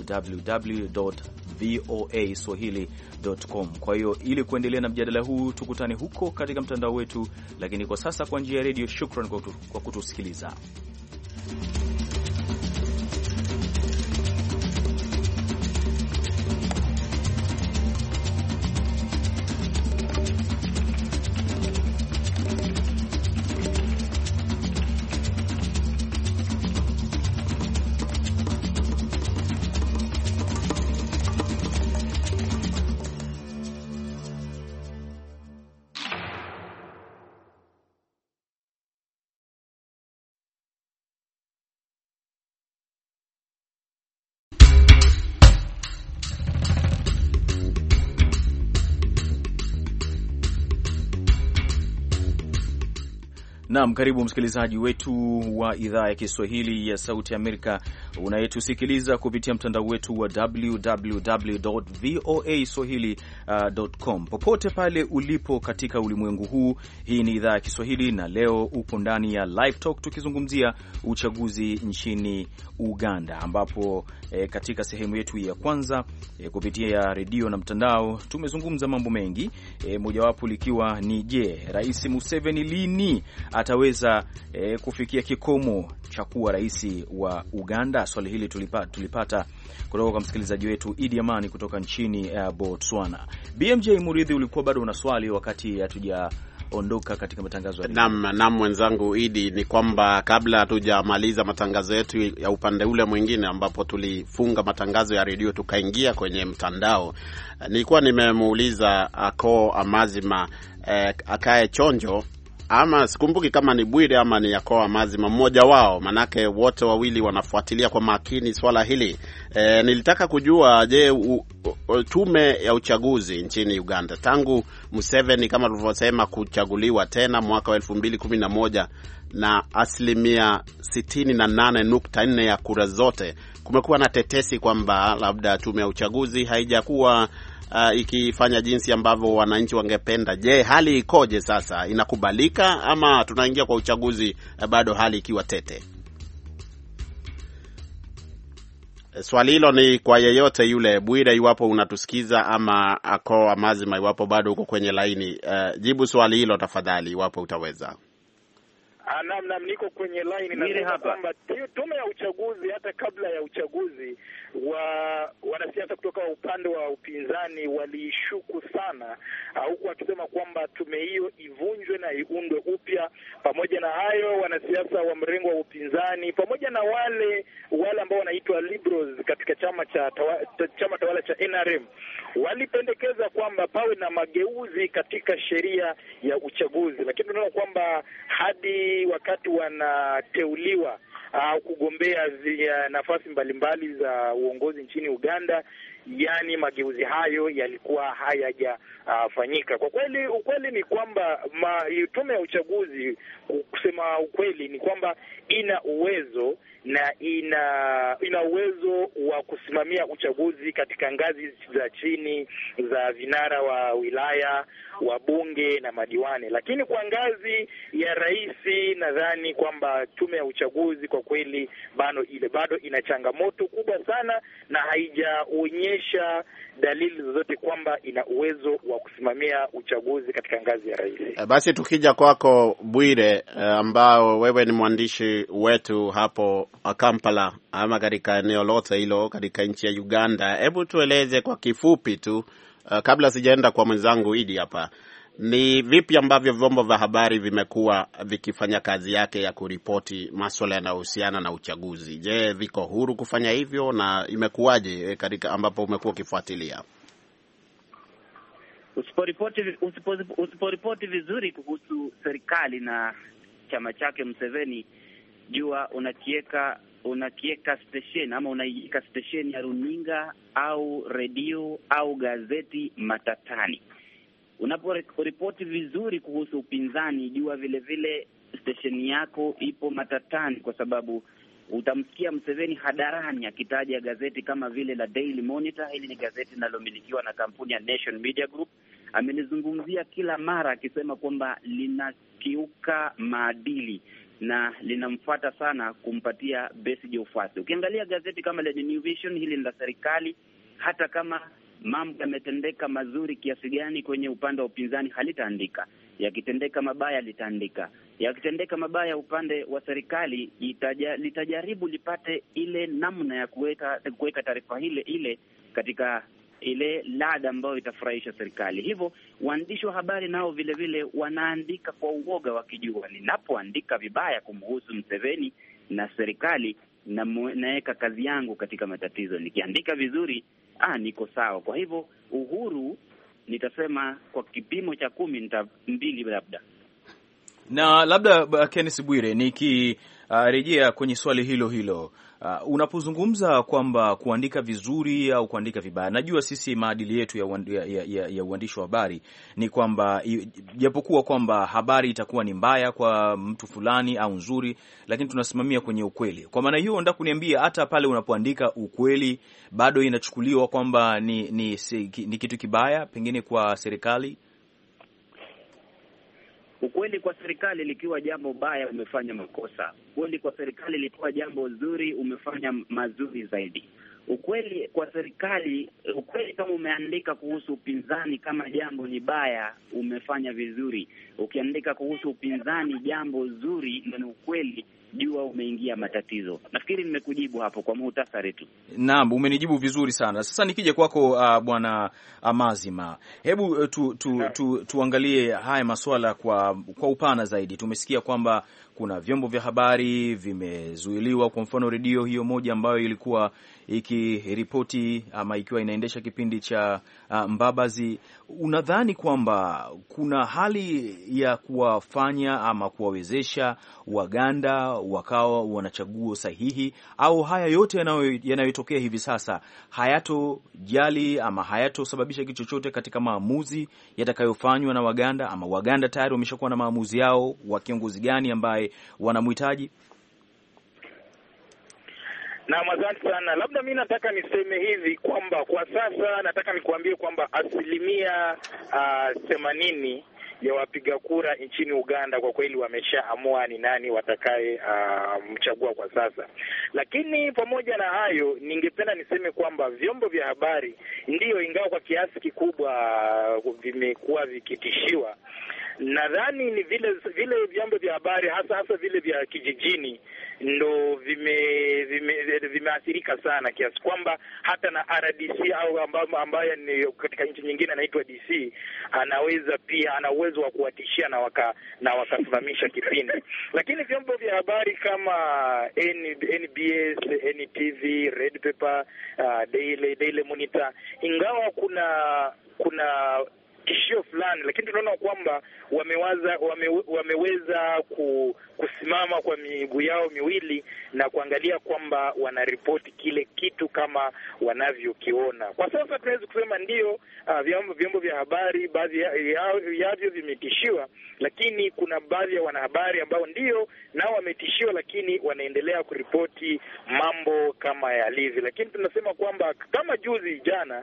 www.voaswahili.com. Kwa hiyo ili kuendelea na mjadala huu tukutane huko katika mtandao wetu, lakini kwa sasa kwa njia ya redio. Shukran kwa kutusikiliza. Naam, karibu msikilizaji wetu wa idhaa ya Kiswahili ya Sauti Amerika unayetusikiliza kupitia mtandao wetu wa www.voaswahili.com. Popote pale ulipo katika ulimwengu huu, hii ni idhaa ya Kiswahili na leo upo ndani ya Live Talk tukizungumzia uchaguzi nchini Uganda, ambapo katika sehemu yetu ya kwanza kupitia redio na mtandao tumezungumza mambo mengi, mojawapo likiwa ni je, Rais Museveni lini ataweza kufikia kikomo cha kuwa rais wa Uganda? Swali hili tulipata kutoka kwa msikilizaji wetu Idi Amani kutoka nchini Botswana. BMJ Muridhi, ulikuwa bado una swali wakati hatujaondoka katika matangazo ya Naam, mwenzangu Idi, ni kwamba kabla hatujamaliza matangazo yetu ya upande ule mwingine ambapo tulifunga matangazo ya redio tukaingia kwenye mtandao, nilikuwa nimemuuliza Ako Amazima akae chonjo, ama sikumbuki kama ni Bwire ama ni Ako Amazima, mmoja wao, manake wote wawili wanafuatilia kwa makini swala hili. Nilitaka kujua, je, tume ya uchaguzi nchini Uganda tangu Museveni kama tulivyosema kuchaguliwa tena mwaka wa 2011 na 68.4% ya kura zote, kumekuwa na tetesi kwamba labda tume ya uchaguzi haijakuwa ikifanya jinsi ambavyo wananchi wangependa. Je, hali ikoje sasa? Inakubalika ama tunaingia kwa uchaguzi bado hali ikiwa tete? Swali hilo ni kwa yeyote yule. Bwire, iwapo unatusikiza, ama Ako Amazima, iwapo bado uko kwenye laini, jibu swali hilo tafadhali iwapo utaweza. Naam, niko kwenye line na kwamba tume ya uchaguzi hata kabla ya uchaguzi wanasiasa kutoka upande wa upinzani walishuku sana, huku wakisema kwamba tume hiyo ivunjwe na iundwe upya. Pamoja na hayo, wanasiasa wa mrengo wa upinzani pamoja na wale ambao wanaitwa liberals katika chama tawala cha NRM walipendekeza kwamba pawe na mageuzi katika sheria ya uchaguzi, lakini tunaona kwamba hadi wakati wanateuliwa au kugombea nafasi mbalimbali za uongozi nchini Uganda, yani mageuzi hayo yalikuwa hayajafanyika. Kwa kweli, ukweli ni kwamba tume ya uchaguzi, kusema ukweli, ni kwamba ina uwezo na ina uwezo wa kusimamia uchaguzi katika ngazi za chini za vinara wa wilaya, wa bunge na madiwani. Lakini kwa ngazi ya rais, nadhani kwamba tume ya uchaguzi kwa kweli bado ina changamoto kubwa sana na haijaonyesha dalili zozote kwamba ina uwezo wa kusimamia uchaguzi katika ngazi ya rais. Basi tukija kwako Bwire, ambao wewe ni mwandishi wetu hapo Kampala ama katika eneo lote hilo katika nchi ya Uganda, hebu tueleze kwa kifupi tu, kabla sijaenda kwa mwenzangu Idi hapa, ni vipi ambavyo vyombo vya habari vimekuwa vikifanya kazi yake ya kuripoti masuala yanayohusiana na uchaguzi? Je, viko huru kufanya hivyo, na imekuwaje katika ambapo umekuwa ukifuatilia? Usiporipoti vizuri kuhusu serikali na chama chake Museveni, jua unakieka station ama unaiweka station ya runinga au redio au gazeti matatani. Unaporipoti vizuri kuhusu upinzani, jua vile vile station yako ipo matatani, kwa sababu utamsikia Museveni hadarani akitaja gazeti kama vile la Daily Monitor. Hili ni gazeti linalomilikiwa na kampuni ya Nation Media Group. Amenizungumzia kila mara akisema kwamba linakiuka maadili na linamfuata sana kumpatia Besigye ufasi. Ukiangalia gazeti kama la The New Vision, hili ni la serikali, hata kama mambo yametendeka mazuri kiasi gani kwenye upande wa upinzani halitaandika. Yakitendeka mabaya litaandika. Yakitendeka mabaya upande wa serikali litajaribu lipate ile namna ya kuweka taarifa ile katika ile ladha ambayo itafurahisha serikali. Hivyo waandishi wa habari nao vile vile wanaandika kwa uoga, wakijua ninapoandika vibaya kumhusu Museveni na serikali naweka kazi yangu katika matatizo. Nikiandika vizuri, niko sawa. Kwa hivyo uhuru, nitasema kwa kipimo cha 10 2 labda. Na labda Kenneth Bwire, nikirejea kwenye swali hilo unapozungumza kwamba kuandika vizuri au kuandika vibaya, najua sisi maadili yetu ya uandishi wa habari ni kwamba japokuwa kwamba habari itakuwa ni mbaya kwa mtu fulani au nzuri, lakini tunasimamia kwenye ukweli. Kwa maana hiyo nataka kuniambia hata pale unapoandika ukweli bado inachukuliwa kwamba ni kitu kibaya pengine kwa serikali? Ukweli kwa serikali likiwa jambo baya, umefanya makosa. Ukweli kwa serikali likiwa jambo zuri, umefanya mazuri zaidi. Ukweli kwa serikali, ukweli kama umeandika kuhusu upinzani kama jambo ni baya, umefanya vizuri. Ukiandika kuhusu upinzani jambo zuri na ni ukweli, jua umeingia matatizo. Nafikiri nimekujibu hapo kwa muhtasari tu. Naam, umenijibu vizuri sana. Sasa nikija kwako Bwana Amazima, hebu tuangalie haya masuala kwa upana zaidi. Tumesikia kwamba kuna vyombo vya habari vimezuiliwa, kwa mfano redio hiyo moja ambayo ilikuwa ikiripoti ama ikiwa inaendesha kipindi cha Mbabazi. Unadhani kwamba kuna hali ya kuwafanya ama kuwawezesha Waganda wakawa wanachaguo sahihi, au haya yote yanayotokea hivi sasa hayatojali ama hayatosababisha kitu chochote katika maamuzi yatakayofanywa na Waganda, ama Waganda tayari wameshakuwa na maamuzi yao wa kiongozi gani ambaye wanamhitaji? Na asante sana. Labda mimi nataka niseme hivi kwamba kwa sasa nataka nikuambie kwamba 80% ya wapiga kura nchini Uganda kwa kweli wameshaamua ni nani watakaye mchagua kwa sasa. Lakini pamoja na hayo, ningependa niseme kwamba vyombo vya habari ndiyo, ingawa kwa kiasi kikubwa vimekuwa vikitishiwa, nadhani ni vile vyombo vya habari hasa vile vya kijijini ndo vimeathirika sana, kiasi kwamba hata na RDC au ambaye ni katika nchi nyingine anaitwa DC ana uwezo wa kuwatishia na wakasimamisha kipindi. Lakini vyombo vya habari kama NBS, NTV, Red Pepper, Daily Monitor, ingawa kuna tishio fulani, lakini tunaona kwamba wameweza kusimama kwa miguu yao miwili na kuangalia kwamba wanaripoti kile kitu kama wanavyokiona. Kwa sasa tunaweza kusema ndio, vyombo vya habari baadhi yavyo vimetishiwa, lakini kuna baadhi ya wanahabari ambao ndio nao wametishiwa, lakini wanaendelea kuripoti mambo kama yalivyo. Lakini tunasema kwamba kama juzi jana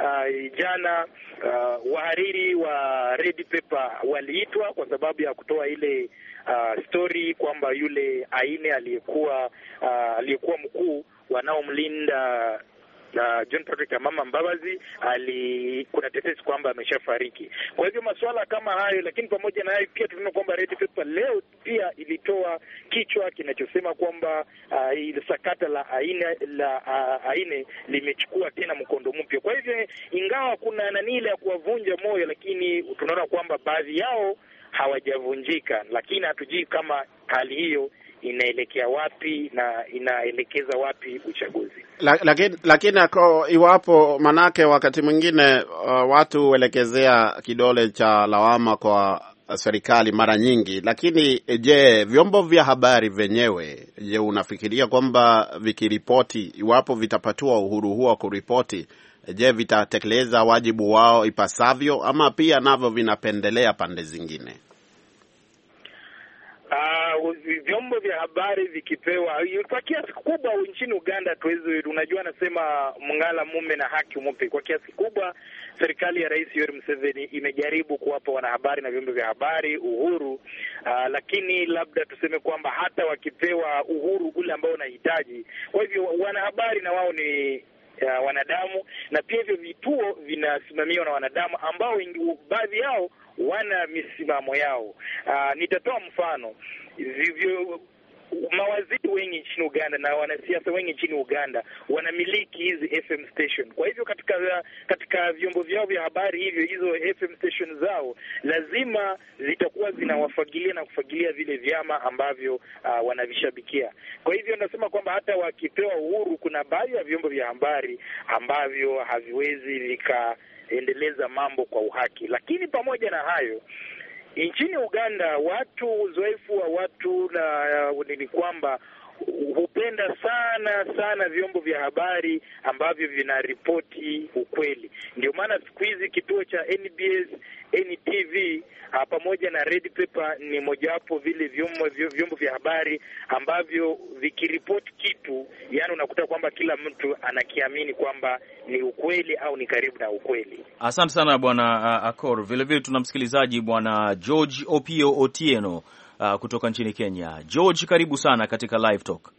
wahariri wa Red Pepper waliitwa kwa sababu ya kutoa ile story kwamba yule Aine aliyekuwa mkuu wanaomlinda John Patrick Amama Mbabazi kuna tetesi kwamba ameshafariki. Kwa hivyo masuala kama hayo, lakini pamoja na hayo pia tunaona kwamba Red Pepper leo pia ilitoa kichwa kinachosema kwamba ile sakata la Aine limechukua tena mkondo mpya. Kwa hivyo ingawa kuna nanile ya kuwavunja moyo, lakini tunaona kwamba baadhi yao hawajavunjika, lakini hatujui kama hali hiyo inaelekea wapi na inaelekeza wapi uchaguzi. Lakini iwapo, manake wakati mwingine watu huelekezea kidole cha lawama kwa serikali mara nyingi, lakini je, vyombo vya habari venyewe, je, unafikiria kwamba vikiripoti, iwapo vitapatiwa uhuru huo wa kuripoti, je, vitatekeleza wajibu wao ipasavyo, ama pia navyo vinapendelea pande zingine? Vyombo vya habari vikipewa kwa kiasi kubwa nchini Uganda, unajua nasema mngala mume na haki umupe. Kwa kiasi kubwa serikali ya Rais Yoweri Museveni imejaribu kuwapa wanahabari na vyombo vya habari uhuru, lakini labda tuseme kwamba hata wakipewa uhuru ule ambao unahitaji, kwa hivyo wanahabari na wao ni wanadamu, na pia hivyo vituo vinasimamiwa na wanadamu ambao baadhi yao wana misimamo yao. Nitatoa mfano. Mawaziri wengi nchini Uganda na wanasiasa wengi nchini Uganda wanamiliki hizi FM station. Kwa hivyo katika vyombo vyao vya habari hivyo, hizo FM station zao lazima zitakuwa zinawafagilia na kufagilia vile vyama ambavyo wanavishabikia. Kwa hivyo nasema kwamba hata wakipewa uhuru, kuna baadhi ya vyombo vya habari ambavyo haviwezi vikaendeleza mambo kwa uhaki. Lakini pamoja na hayo, nchini Uganda uzoefu wa watu ni kwamba hupenda sana vyombo vya habari ambavyo vinaripoti ukweli. Ndio maana siku hizi kituo cha NBS, NTV pamoja na Red Pepper ni mojawapo vile vyombo vya habari ambavyo vikiripoti kitu, yani unakuta kwamba kila mtu anakiamini kwamba ni ukweli au ni karibu na ukweli. Asante sana bwana Akor. Vile vile tuna msikilizaji bwana George Opio Otieno kutoka nchini Kenya. George, karibu sana katika Live Talk.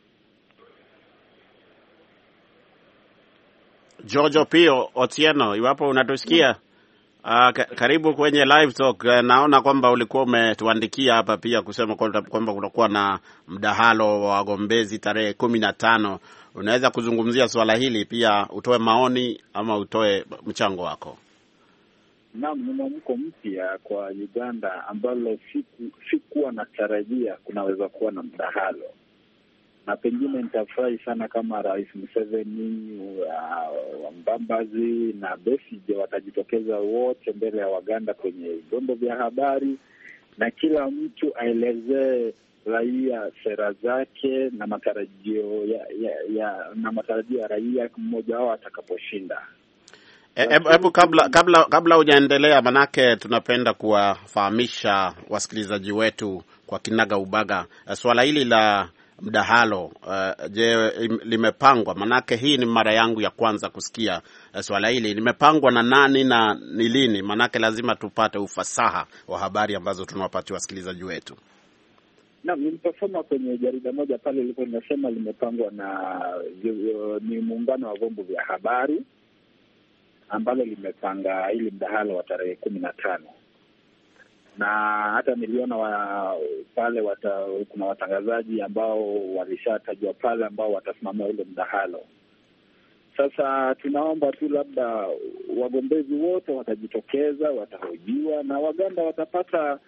George Opio Otieno, iwapo unatusikia, karibu kwenye Live Talk. Naona kwamba ulikuwa umetuandikia hapa pia kusema kwamba kutakuwa na mdahalo wa wagombezi tarehe 15. Unaweza kuzungumzia swala hili pia, utoe maoni ama utoe mchango wako? Naam, ni mwamko mpya kwa Uganda ambalo sikuwa natarajia kunaweza kuwa na mdahalo, na pengine nitafurahi sana kama Rais Museveni, Mbambazi na Besigye watajitokeza wote mbele ya Waganda kwenye vyombo vya habari, na kila mtu aelezee raia sera zake na matarajio ya raia mmoja wao atakaposhinda. Hebu kabla hujaendelea, manake tunapenda kuwafahamisha wasikilizaji wetu kwa kinaga ubaga swala hili la mdahalo. Je, limepangwa? Manake hii ni mara yangu ya kwanza kusikia swala hili. Limepangwa na nani na ni lini? Manake lazima tupate ufasaha wa habari ambazo tunawapatia wasikilizaji wetu. Naam, niliposoma kwenye jarida moja pale ilikuwa linasema limepangwa ni muungano wa vyombo vya habari ambalo limepanga ili mdahalo wa tarehe 15. Na hata niliona pale kuna watangazaji ambao walishatajwa pale ambao watasimamia ule mdahalo. Sasa tunaomba tu labda wagombezi wote watajitokeza, watahojiwa na Waganda watapata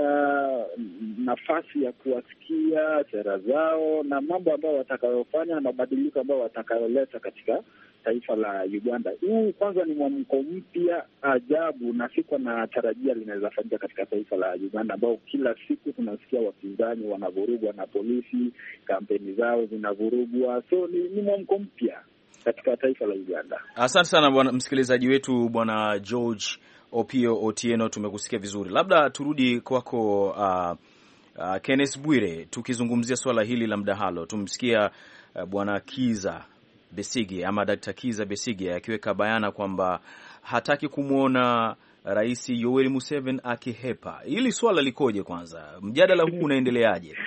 nafasi ya kuwasikia sera zao na mambo ambayo watakayofanya na mabadiliko ambayo watakayoleta katika taifa la Uganda. Huu kwanza ni mwamko mpya ajabu, na sikuwa na tarajia linaweza fanyika katika taifa la Uganda, ambao kila siku tunasikia wapinzani wanavurugwa na polisi, kampeni zao zinavurugwa. So ni mwamko mpya katika taifa la Uganda. Asante sana bwana msikilizaji wetu bwana George Opio Otieno, tumekusikia vizuri. Labda turudi kwako Kenneth Bwire, tukizungumzia swala hili la mdahalo. Tumsikia bwana Kiza Besigye ama Dr. Kiza Besigye akiweka bayana kwamba hataki kumwona Rais Yoweri Museveni akihepa. Hili swala likoje kwanza? Mjadala huu unaendeleaje?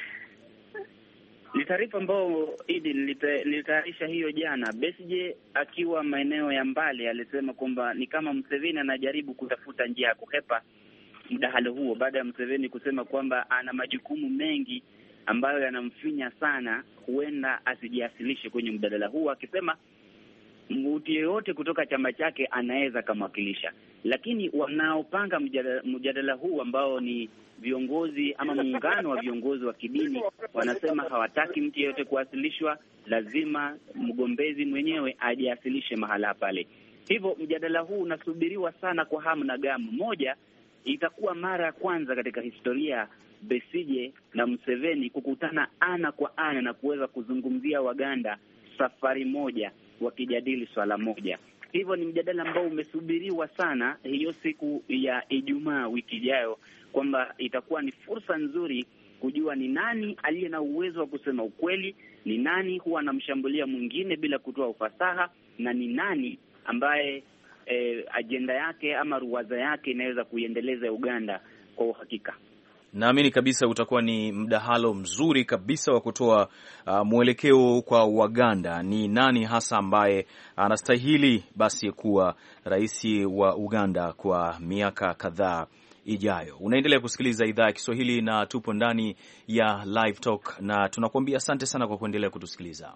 Ni taarifa ambayo nilitayarisha hiyo jana. Besigye akiwa maeneo ya mbali alisema kwamba ni kama Museveni anajaribu kutafuta njia ya kuhepa mdahalo huo, baada ya Museveni kusema kwamba ana majukumu mengi ambayo yanamfinya sana, huenda asijiasilishe kwenye mjadala huo, akisema mtu yeyote kutoka chama chake anaweza kumwakilisha. Lakini wanaopanga mjadala huu ambao ni viongozi ama muungano wa viongozi wa kidini wanasema hawataki mtu yeyote kuwasilishwa, lazima mgombezi mwenyewe ajiasilishe mahala pale. Hivyo mjadala huu unasubiriwa sana kwa hamu na gamu. Moja, itakuwa mara ya kwanza katika historia Besigye na Museveni kukutana ana kwa ana na kuweza kuzungumzia Waganda safari moja, wakijadili swala moja. Hivyo ni mjadala ambao umesubiriwa sana hiyo siku ya Ijumaa wiki ijayo, kwamba itakuwa ni fursa nzuri kujua ni nani aliye na uwezo wa kusema ukweli, ni nani huwa anamshambulia mwingine bila kutoa ufasaha, na ni nani ambaye ajenda yake ama ruwaza yake inaweza kuiendeleza Uganda kwa uhakika. Naamini kabisa utakuwa ni mdahalo mzuri kabisa wa kutoa mwelekeo kwa Waganda, ni nani hasa ambaye anastahili basi kuwa rais wa Uganda kwa miaka kadhaa ijayo. Unaendelea kusikiliza idhaa ya Kiswahili na tupo ndani ya Live Talk, na tunakuambia asante sana kwa kuendelea kutusikiliza.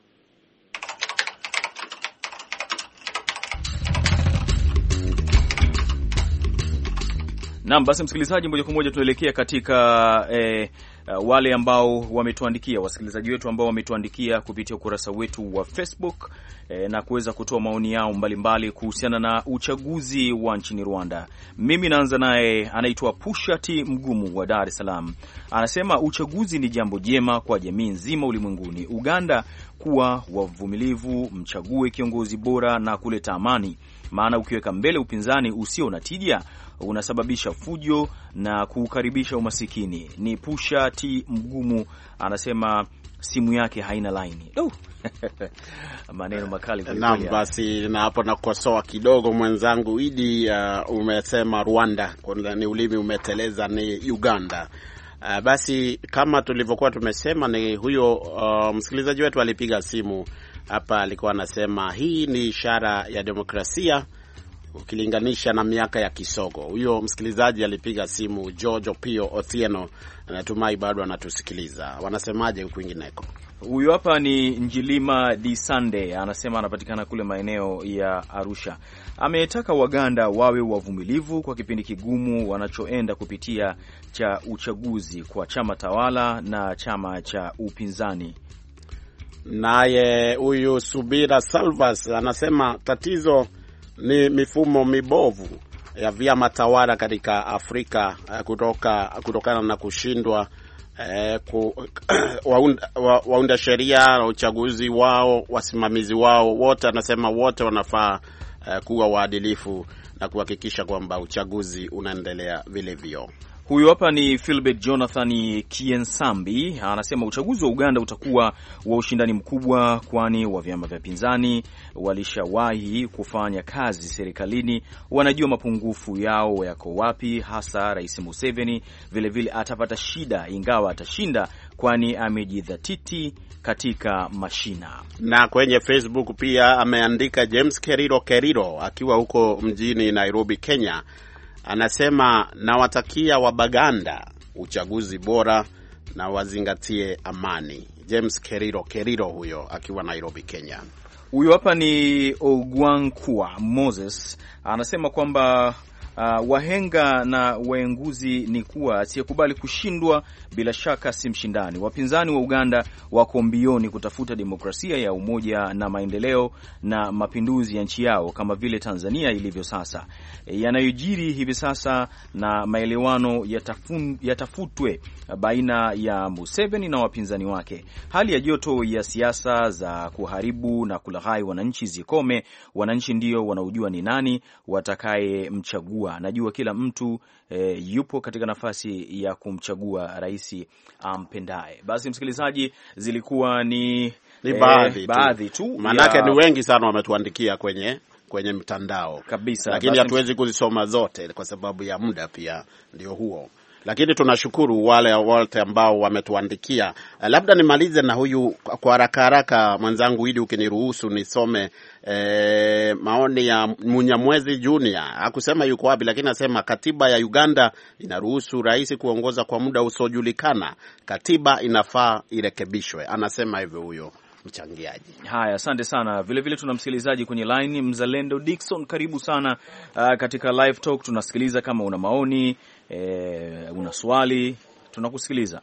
Naam, basi msikilizaji, moja kwa moja tunaelekea katika wale ambao wametuandikia, wasikilizaji wetu ambao wametuandikia kupitia ukurasa wetu wa Facebook na kuweza kutoa maoni yao mbalimbali kuhusiana na uchaguzi wa nchini Rwanda. Mimi naanza naye, anaitwa Pushati Mgumu wa Dar es Salaam. Anasema uchaguzi ni jambo jema kwa jamii nzima ulimwenguni. Uganda kuwa wavumilivu, mchague kiongozi bora na kuleta amani, maana ukiweka mbele upinzani usio na tija unasababisha fujo na kukaribisha umasikini. Ni Pusha T Mgumu, anasema simu yake haina laini. Maneno makali kwa Naam, basi na hapo nakosoa kidogo mwenzangu Idi. Umesema Rwanda, ni ulimi umeteleza, ni Uganda. Basi kama tulivyokuwa tumesema, ni huyo msikilizaji wetu alipiga simu hapa, alikuwa anasema hii ni ishara ya demokrasia ukilinganisha na miaka ya kisogo. Huyo msikilizaji alipiga simu, George Opio Othieno, natumai bado anatusikiliza. Wanasemaje huko kwingineko? Huyo hapa ni Njilima Di Sande, anasema anapatikana kule maeneo ya Arusha. Ametaka Waganda wawe wavumilivu kwa kipindi kigumu wanachoenda kupitia cha uchaguzi kwa chama tawala na chama cha upinzani. Naye huyu Subira Salvas anasema tatizo ni mifumo mibovu ya vyama tawala katika Afrika kutokana na kushindwa waunda sheria na uchaguzi wao, wasimamizi wao wote. Anasema wote wanafaa kuwa waadilifu na kuhakikisha kwamba uchaguzi unaendelea vilivyo. Huyu hapa ni Philbert Jonathan Kiensambi, anasema uchaguzi wa Uganda utakuwa wa ushindani mkubwa, kwani wa vyama vya pinzani walishawahi kufanya kazi serikalini, wanajua mapungufu yao yako wapi, hasa Rais Museveni. Vilevile atapata shida ingawa atashinda, kwani amejidhatiti katika mashina. Na kwenye Facebook pia ameandika James Keriro akiwa huko mjini Nairobi, Kenya. Anasema nawatakia Wabaganda uchaguzi bora na wazingatie amani. James Keriro huyo akiwa Nairobi, Kenya. Huyo hapa ni Ogwankwa Moses, anasema kwamba wahenga na waenguzi ni kuwa asiyekubali kushindwa bila shaka si mshindani. Wapinzani wa Uganda wako mbioni kutafuta demokrasia ya umoja na maendeleo na mapinduzi ya nchi yao kama vile Tanzania ilivyo sasa. Yanayojiri hivi sasa na maelewano yatafutwe baina ya Museveni na wapinzani wake. Hali ya joto ya siasa za kuharibu na kulaghai wananchi zikome. Wananchi ndio wanaojua ni nani watakaye mchagua. Najua kila mtu yupo katika nafasi ya kumchagua rais ampendaye. Basi msikilizaji, zilikuwa ni baadhi tu. Manake ni wengi sana wametuandikia kwenye mtandao kabisa, lakini hatuwezi kuzisoma zote kwa sababu ya muda pia ndio huo. Lakini tunashukuru wale wote ambao wametuandikia. Labda nimalize na huyu kwa haraka mwenzangu Idi, ukiniruhusu nisome maoni ya Munyamwezi Junior. Hakusema yuko wapi, lakini anasema katiba ya Uganda inaruhusu rais kuongoza kwa muda usiojulikana. Katiba inafaa irekebishwe. Anasema hivyo huyo mchangiaji. Haya, asante sana. Vile tuna msikilizaji kwenye line, Mzalendo Dickson, karibu sana katika live talk. Tunasikiliza kama una maoni, una swali, tunakusikiliza.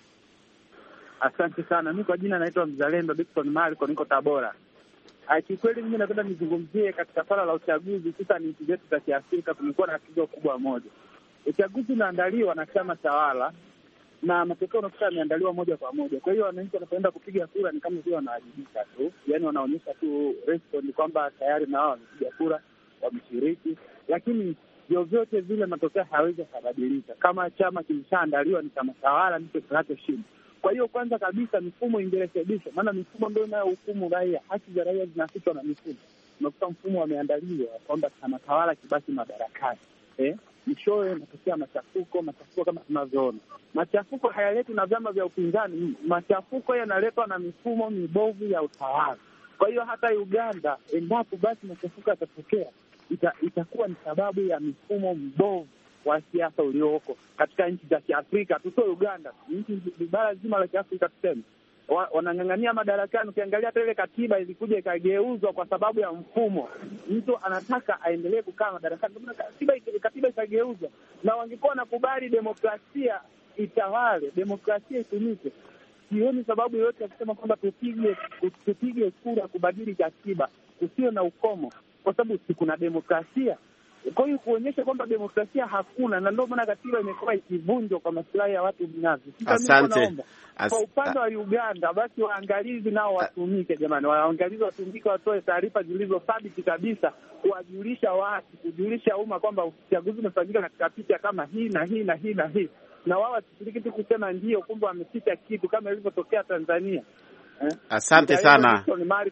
Asante sana. Mimi kwa jina naitwa Mzalendo Dickson Marco, niko Tabora. Kikweli mimi napenda nizungumzie katika swala la uchaguzi, sasa ni nchi zetu za Kiafrika kumekuwa na tatizo kubwa moja. Uchaguzi unaandaliwa na chama tawala na matokeo unakuta yameandaliwa moja kwa moja. Kwa hiyo wananchi wanapoenda kupiga kura ni kama vile wanawajibika tu, yaani wanaonyesha tu respond kwamba tayari na wao wamepiga kura, wameshiriki, lakini vyovyote vile matokeo hayawezi kubadilika. Kama chama kimeshaandaliwa, ni chama tawala ndicho kinachoshinda. Kwa hiyo kwanza kabisa mifumo ingerekebishwa, maana mifumo ndio inayohukumu raia. Haki za raia zinafichwa na mifumo. Unakuta mfumo wameandaliwa kwamba chama tawala kibaki madarakani, mwishowe natokea machafuko kama tunavyoona. Machafuko hayaletwi na vyama vya upinzani, machafuko yanaletwa na mifumo mibovu ya utawala. Kwa hiyo hata Uganda, endapo basi machafuko yatatokea, itakuwa ni sababu ya mifumo mbovu wa siasa ulioko katika nchi za Kiafrika. Tutoe Uganda, nchi bara zima la Kiafrika tuseme. wanang'ang'ania madarakani. Ukiangalia hata ile katiba ilikuja ikageuzwa kwa sababu ya mfumo, mtu anataka aendelee kukaa madarakani, katiba ikageuzwa. Na wangekuwa wanakubali demokrasia itawale, demokrasia itumike, sioni sababu yoyote ya kusema kwamba tupige kura kubadili katiba, kusiwe na ukomo, kwa sababu si kuna demokrasia. Kwa hiyo kuonyesha kwamba demokrasia hakuna, na ndio maana katiba imekuwa ikivunjwa kwa maslahi ya watu binafsi. Asante. Kwa upande wa Uganda, basi waangalizi nao watumike jamani, waangalizi watumike, watoe taarifa zilizothabiti kabisa, kuwajulisha watu, kujulisha umma kwamba uchaguzi umefanyika katika picha kama hii na hii na hii na hii, na wao wasishiriki tu kusema ndio kumbe wameficha kitu kama ilivyotokea Tanzania. Asante sana.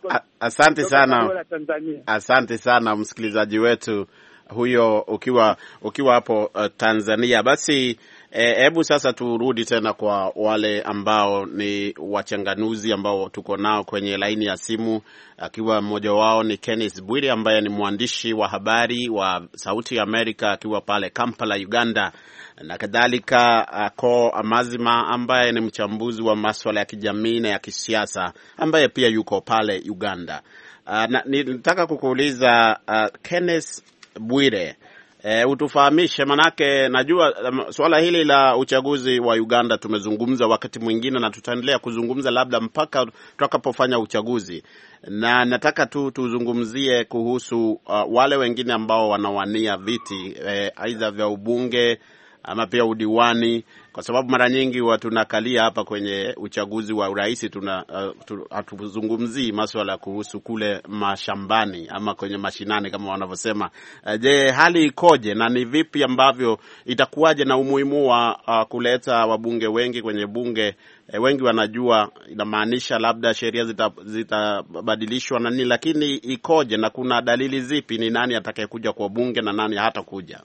Asante sana msikilizaji wetu huyo ukiwa hapo Tanzania. Basi hebu sasa turudi tena kwa wale ambao ni wachanganuzi ambao tuko nao kwenye laini ya simu, akiwa mmoja wao ni Kenneth Bwire ambaye ni mwandishi wa habari wa Sauti ya Amerika akiwa pale Kampala, Uganda, na kadhalika Ko Amazima ambaye ni mchambuzi wa masuala ya kijamii na ya kisiasa ambaye pia yuko pale Uganda. Nitaka kukuuliza Kenneth Bwire, utufahamishe, manake najua swala hili la uchaguzi wa Uganda tumezungumza wakati mwingine na tutaendelea kuzungumza labda mpaka tutakapofanya uchaguzi, na nataka tu tuzungumzie kuhusu wale wengine ambao wanawania viti aidha vya ubunge ama pia udiwani, kwa sababu mara nyingi tunakalia hapa kwenye uchaguzi wa urais hatuzungumzii masuala kuhusu kule mashambani ama kwenye mashinani kama wanavyosema. Je, hali ikoje na ni vipi ambavyo itakuwaje na umuhimu wa kuleta wabunge wengi kwenye bunge? Wengi wanajua inamaanisha labda sheria zitabadilishwa na nini, lakini ikoje na kuna dalili zipi, ni nani atakayekuja kwa bunge na nani hatakuja?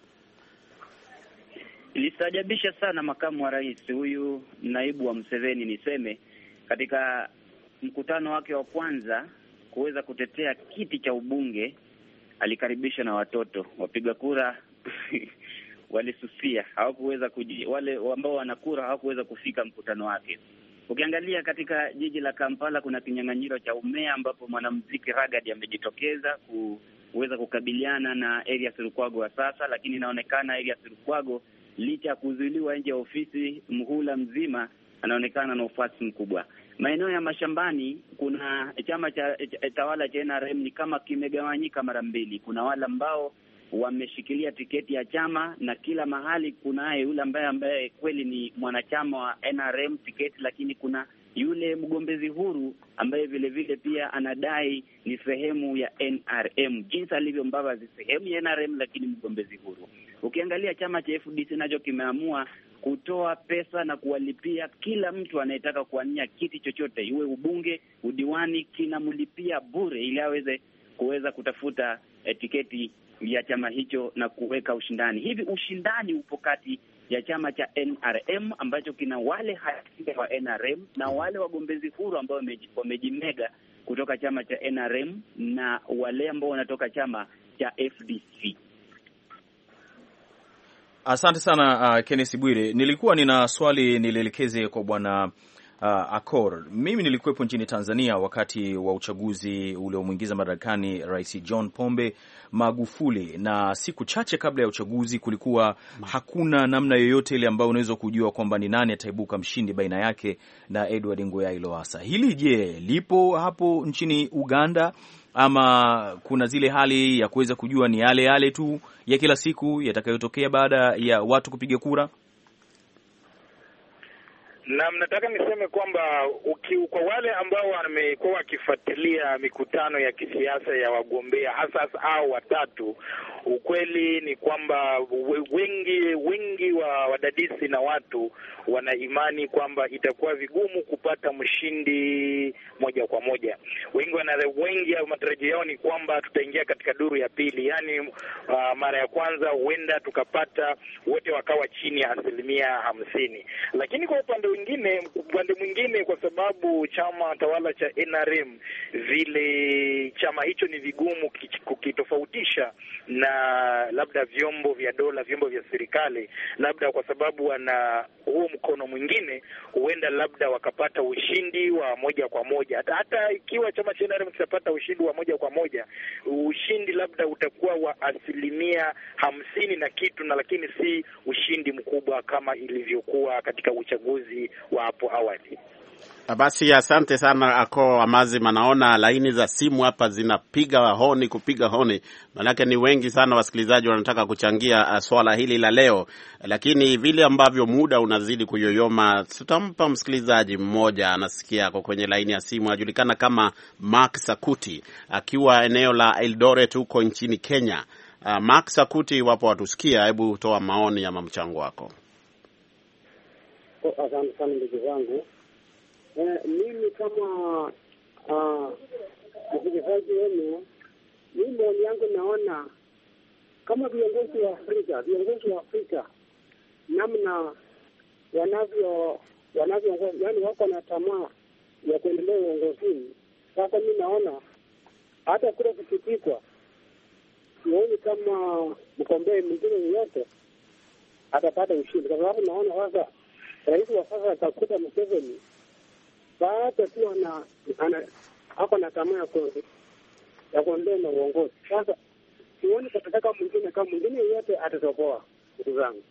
Ilistajabisha sana makamu wa rais huyu naibu wa Museveni, niseme, katika mkutano wake wa kwanza kuweza kutetea kiti cha ubunge, alikaribishwa na watoto wapiga kura walisusia, hawakuweza wale ambao wana kura hawakuweza kufika mkutano wake. Ukiangalia katika jiji la Kampala kuna kinyang'anyiro cha umea ambapo mwanamuziki Ragadi amejitokeza kuweza kukabiliana na Erias Lukwago wa sasa, lakini inaonekana Erias Lukwago licha ya kuzuiliwa nje ya ofisi mhula mzima anaonekana na ufasi mkubwa. Maeneo ya mashambani kuna chama cha tawala cha NRM ni kama kimegawanyika mara mbili. Kuna wale ambao wameshikilia tiketi ya chama na kila mahali kunaye yule ambaye kweli ni mwanachama wa NRM tiketi, lakini kuna yule mgombezi huru ambaye vile vile pia anadai ni sehemu ya NRM, jinsi alivyo Mbabazi sehemu ya NRM lakini mgombezi huru. Ukiangalia chama cha FDC nacho kimeamua kutoa pesa na kuwalipia kila mtu anayetaka kuwania kiti chochote, iwe ubunge, udiwani, kinamlipia bure ili aweze kuweza kutafuta tiketi ya chama hicho na kuweka ushindani. Hivi ushindani upo kati ya chama cha NRM ambacho kina wale hasimu wa NRM na wale wagombezi huru ambao wamejimega kutoka chama cha NRM na wale ambao wanatoka chama cha FDC. Asante sana Kenneth Bwire. Nilikuwa nina swali nilielekeze kwa bwana Akor. Mimi nilikuwepo nchini Tanzania wakati wa uchaguzi uliomwingiza madarakani Rais John Pombe Magufuli, na siku chache kabla ya uchaguzi kulikuwa hakuna namna yoyote ile ambayo unaweza kujua kwamba ni nani ataibuka mshindi baina yake na Edward Ngoyai Lowassa. Hili je, lipo hapo nchini Uganda ama kuna zile hali ya kuweza kujua ni yale tu ya kila siku yatakayotokea baada ya watu kupiga kura? Na nataka niseme kwamba kwa wale ambao wamekuwa wakifuatilia mikutano ya kisiasa ya wagombea hasa au watatu, ukweli ni kwamba wengi wa wadadisi na watu wana imani kwamba itakuwa vigumu kupata mshindi moja kwa moja. Wengi matarajio yao ni kwamba tutaingia katika duru ya pili, yani mara ya kwanza huenda tukapata wote wakawa chini ya 50%. Lakini kwa upande mwingine, kwa sababu chama tawala cha NRM vile chama hicho ni vigumu kukitofautisha na labda vyombo vya dola, vyombo vya serikali, labda kwa sababu wana huo mkono mwingine, huenda labda wakapata ushindi wa moja kwa moja. Hata ikiwa chama cha NRM kitapata ushindi wa moja kwa moja, ushindi labda utakuwa wa 50% na kitu, na lakini si ushindi mkubwa kama ilivyokuwa katika uchaguzi wa hapo awali. Basi asante sana Ako Amazima. Naona laini za simu hapa kupiga honi, manake ni wengi sana wasikilizaji wanataka kuchangia swala hili la leo, lakini vile ambavyo muda unazidi kuyoyoma, tutampa msikilizaji mmoja anasikia kwa kwenye laini ya simu, anajulikana kama Mark Sakuti akiwa eneo la Eldoret huko nchini Kenya. Mark Sakuti, wapo watusikia, hebu toa maoni ama mchango wako. Asante sana ndugu zangu. Mimi kama msikilizaji wenu, mimi maoni yangu naona kama viongozi wa Afrika namna wanavyoongoza, yani wako na tamaa ya kuendelea uongozini. Sasa mimi naona hata kura kukitikwa, sioni kama mgombea mwingine yeyote atapata ushindi, kwa sababu naona sasa rais wa sasa atakuta Museveni baada tu ako na tamaa ya kuendelea na uongozi. Sasa sioni katataka mwingine kama mwingine yote atatoboa, ndugu zangu.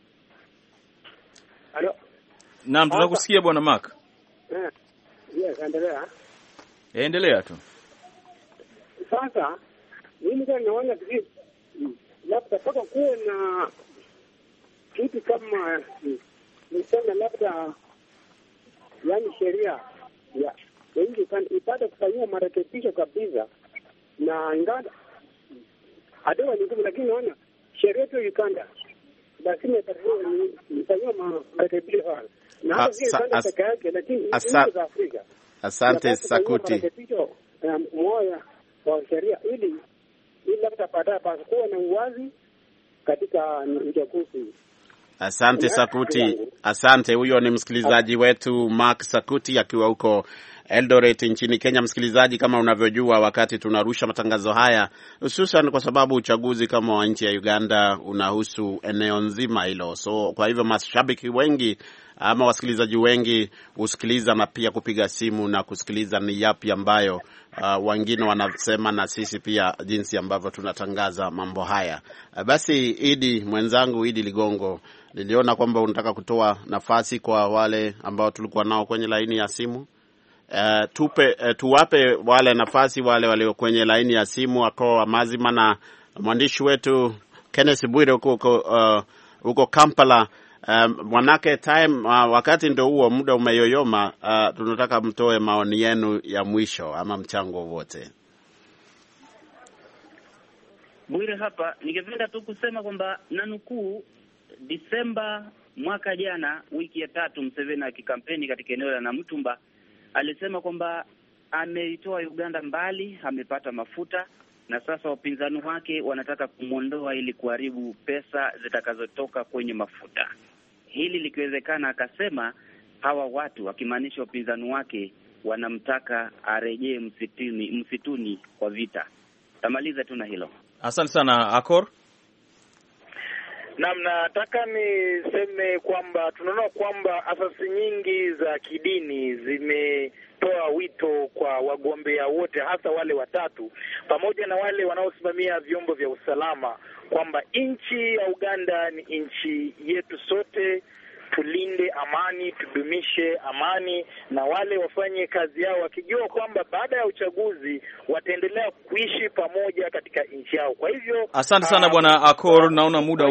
Naam, tunakusikia bwana Mark. Yes, endelea tu. Sasa mimi ndio naona labda paka kuwe na kitu kama nisema labda, yani sheria ya nchi ipate kufanyia marekebisho kabisa, na ingada adewa ni ngumu, lakini naona sheria yetu Uganda lazima ifanyia marekebisho sana, na hata zile Uganda peke yake, lakini nchi za Afrika. Asante Sakuti. Marekebisho moja wa sheria ili labda baadaye kuwa na uwazi katika uchaguzi. Asante Sakuti, asante. Huyo ni msikilizaji wetu Mark Sakuti akiwa huko Eldoret nchini Kenya. Msikilizaji, kama unavyojua, wakati tunarusha matangazo haya, hususan kwa sababu uchaguzi kama wa nchi ya Uganda unahusu eneo nzima hilo, so kwa hivyo mashabiki wengi ama wasikilizaji wengi husikiliza na pia kupiga simu na kusikiliza ni yapi ambayo wengine wanasema, na sisi pia jinsi ambavyo tunatangaza mambo haya. Basi Idi, mwenzangu Idi Ligongo, niliona kwamba unataka kutoa nafasi kwa wale ambao tulikuwa nao kwenye laini ya simu. Tuwape wale nafasi wale walio kwenye laini ya simu, Ako Amazima na mwandishi wetu Kenneth Bwire huko Kampala. Manake wakati ndio huo, muda umeyoyoma. Tunataka mtoe maoni yenu ya mwisho ama mchango wote. Bwire hapa, ningependa tu kusema kwamba nanukuu, Disemba mwaka jana, wiki ya 3, Museveni akikampeni katika eneo la Namutumba alisema kwamba ameitoa Uganda mbali, amepata mafuta, na sasa wapinzani wake wanataka kumwondoa ili kuharibu pesa zitakazotoka kwenye mafuta. Hili likiwezekana, akasema hawa watu, akimaanisha wapinzani wake, wanamtaka arejee msituni kwa vita. Tamaliza tu na hilo. Asante sana Akor. Naam, nataka niseme kwamba tunaona kwamba asasi nyingi za kidini zimetoa wito kwa wagombea wote, hasa wale watatu pamoja na wale wanaosimamia vyombo vya usalama, kwamba nchi ya Uganda ni nchi yetu sote. Tulinde amani, tudumishe amani, na wale wafanye kazi yao wakijua kwamba baada ya uchaguzi wataendelea kuishi pamoja katika nchi yao. Kwa hivyo asante sana bwana Akor, naona muda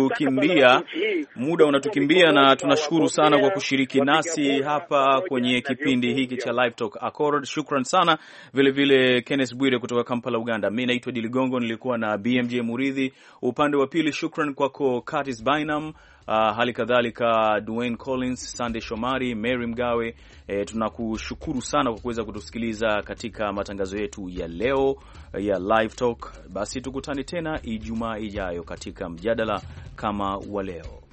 unatukimbia na tunashukuru sana kwa kushiriki nasi hapa kwenye kipindi hiki cha Live Talk. Akor, shukran sana. Vile vile Kenneth Bwire kutoka Kampala, Uganda. Mimi naitwa Diligongo, nilikuwa na BMJ Muridhi upande wa pili. Shukran kwako Curtis Bynum, hali kadhalika Dwayne Collins, Sunday Shomari, Mary Mgawe. Tunakushukuru sana kwa kuweza kutusikiliza katika matangazo yetu ya leo ya Live Talk. Basi tukutane tena Ijumaa ijayo katika mjadala kama wa leo.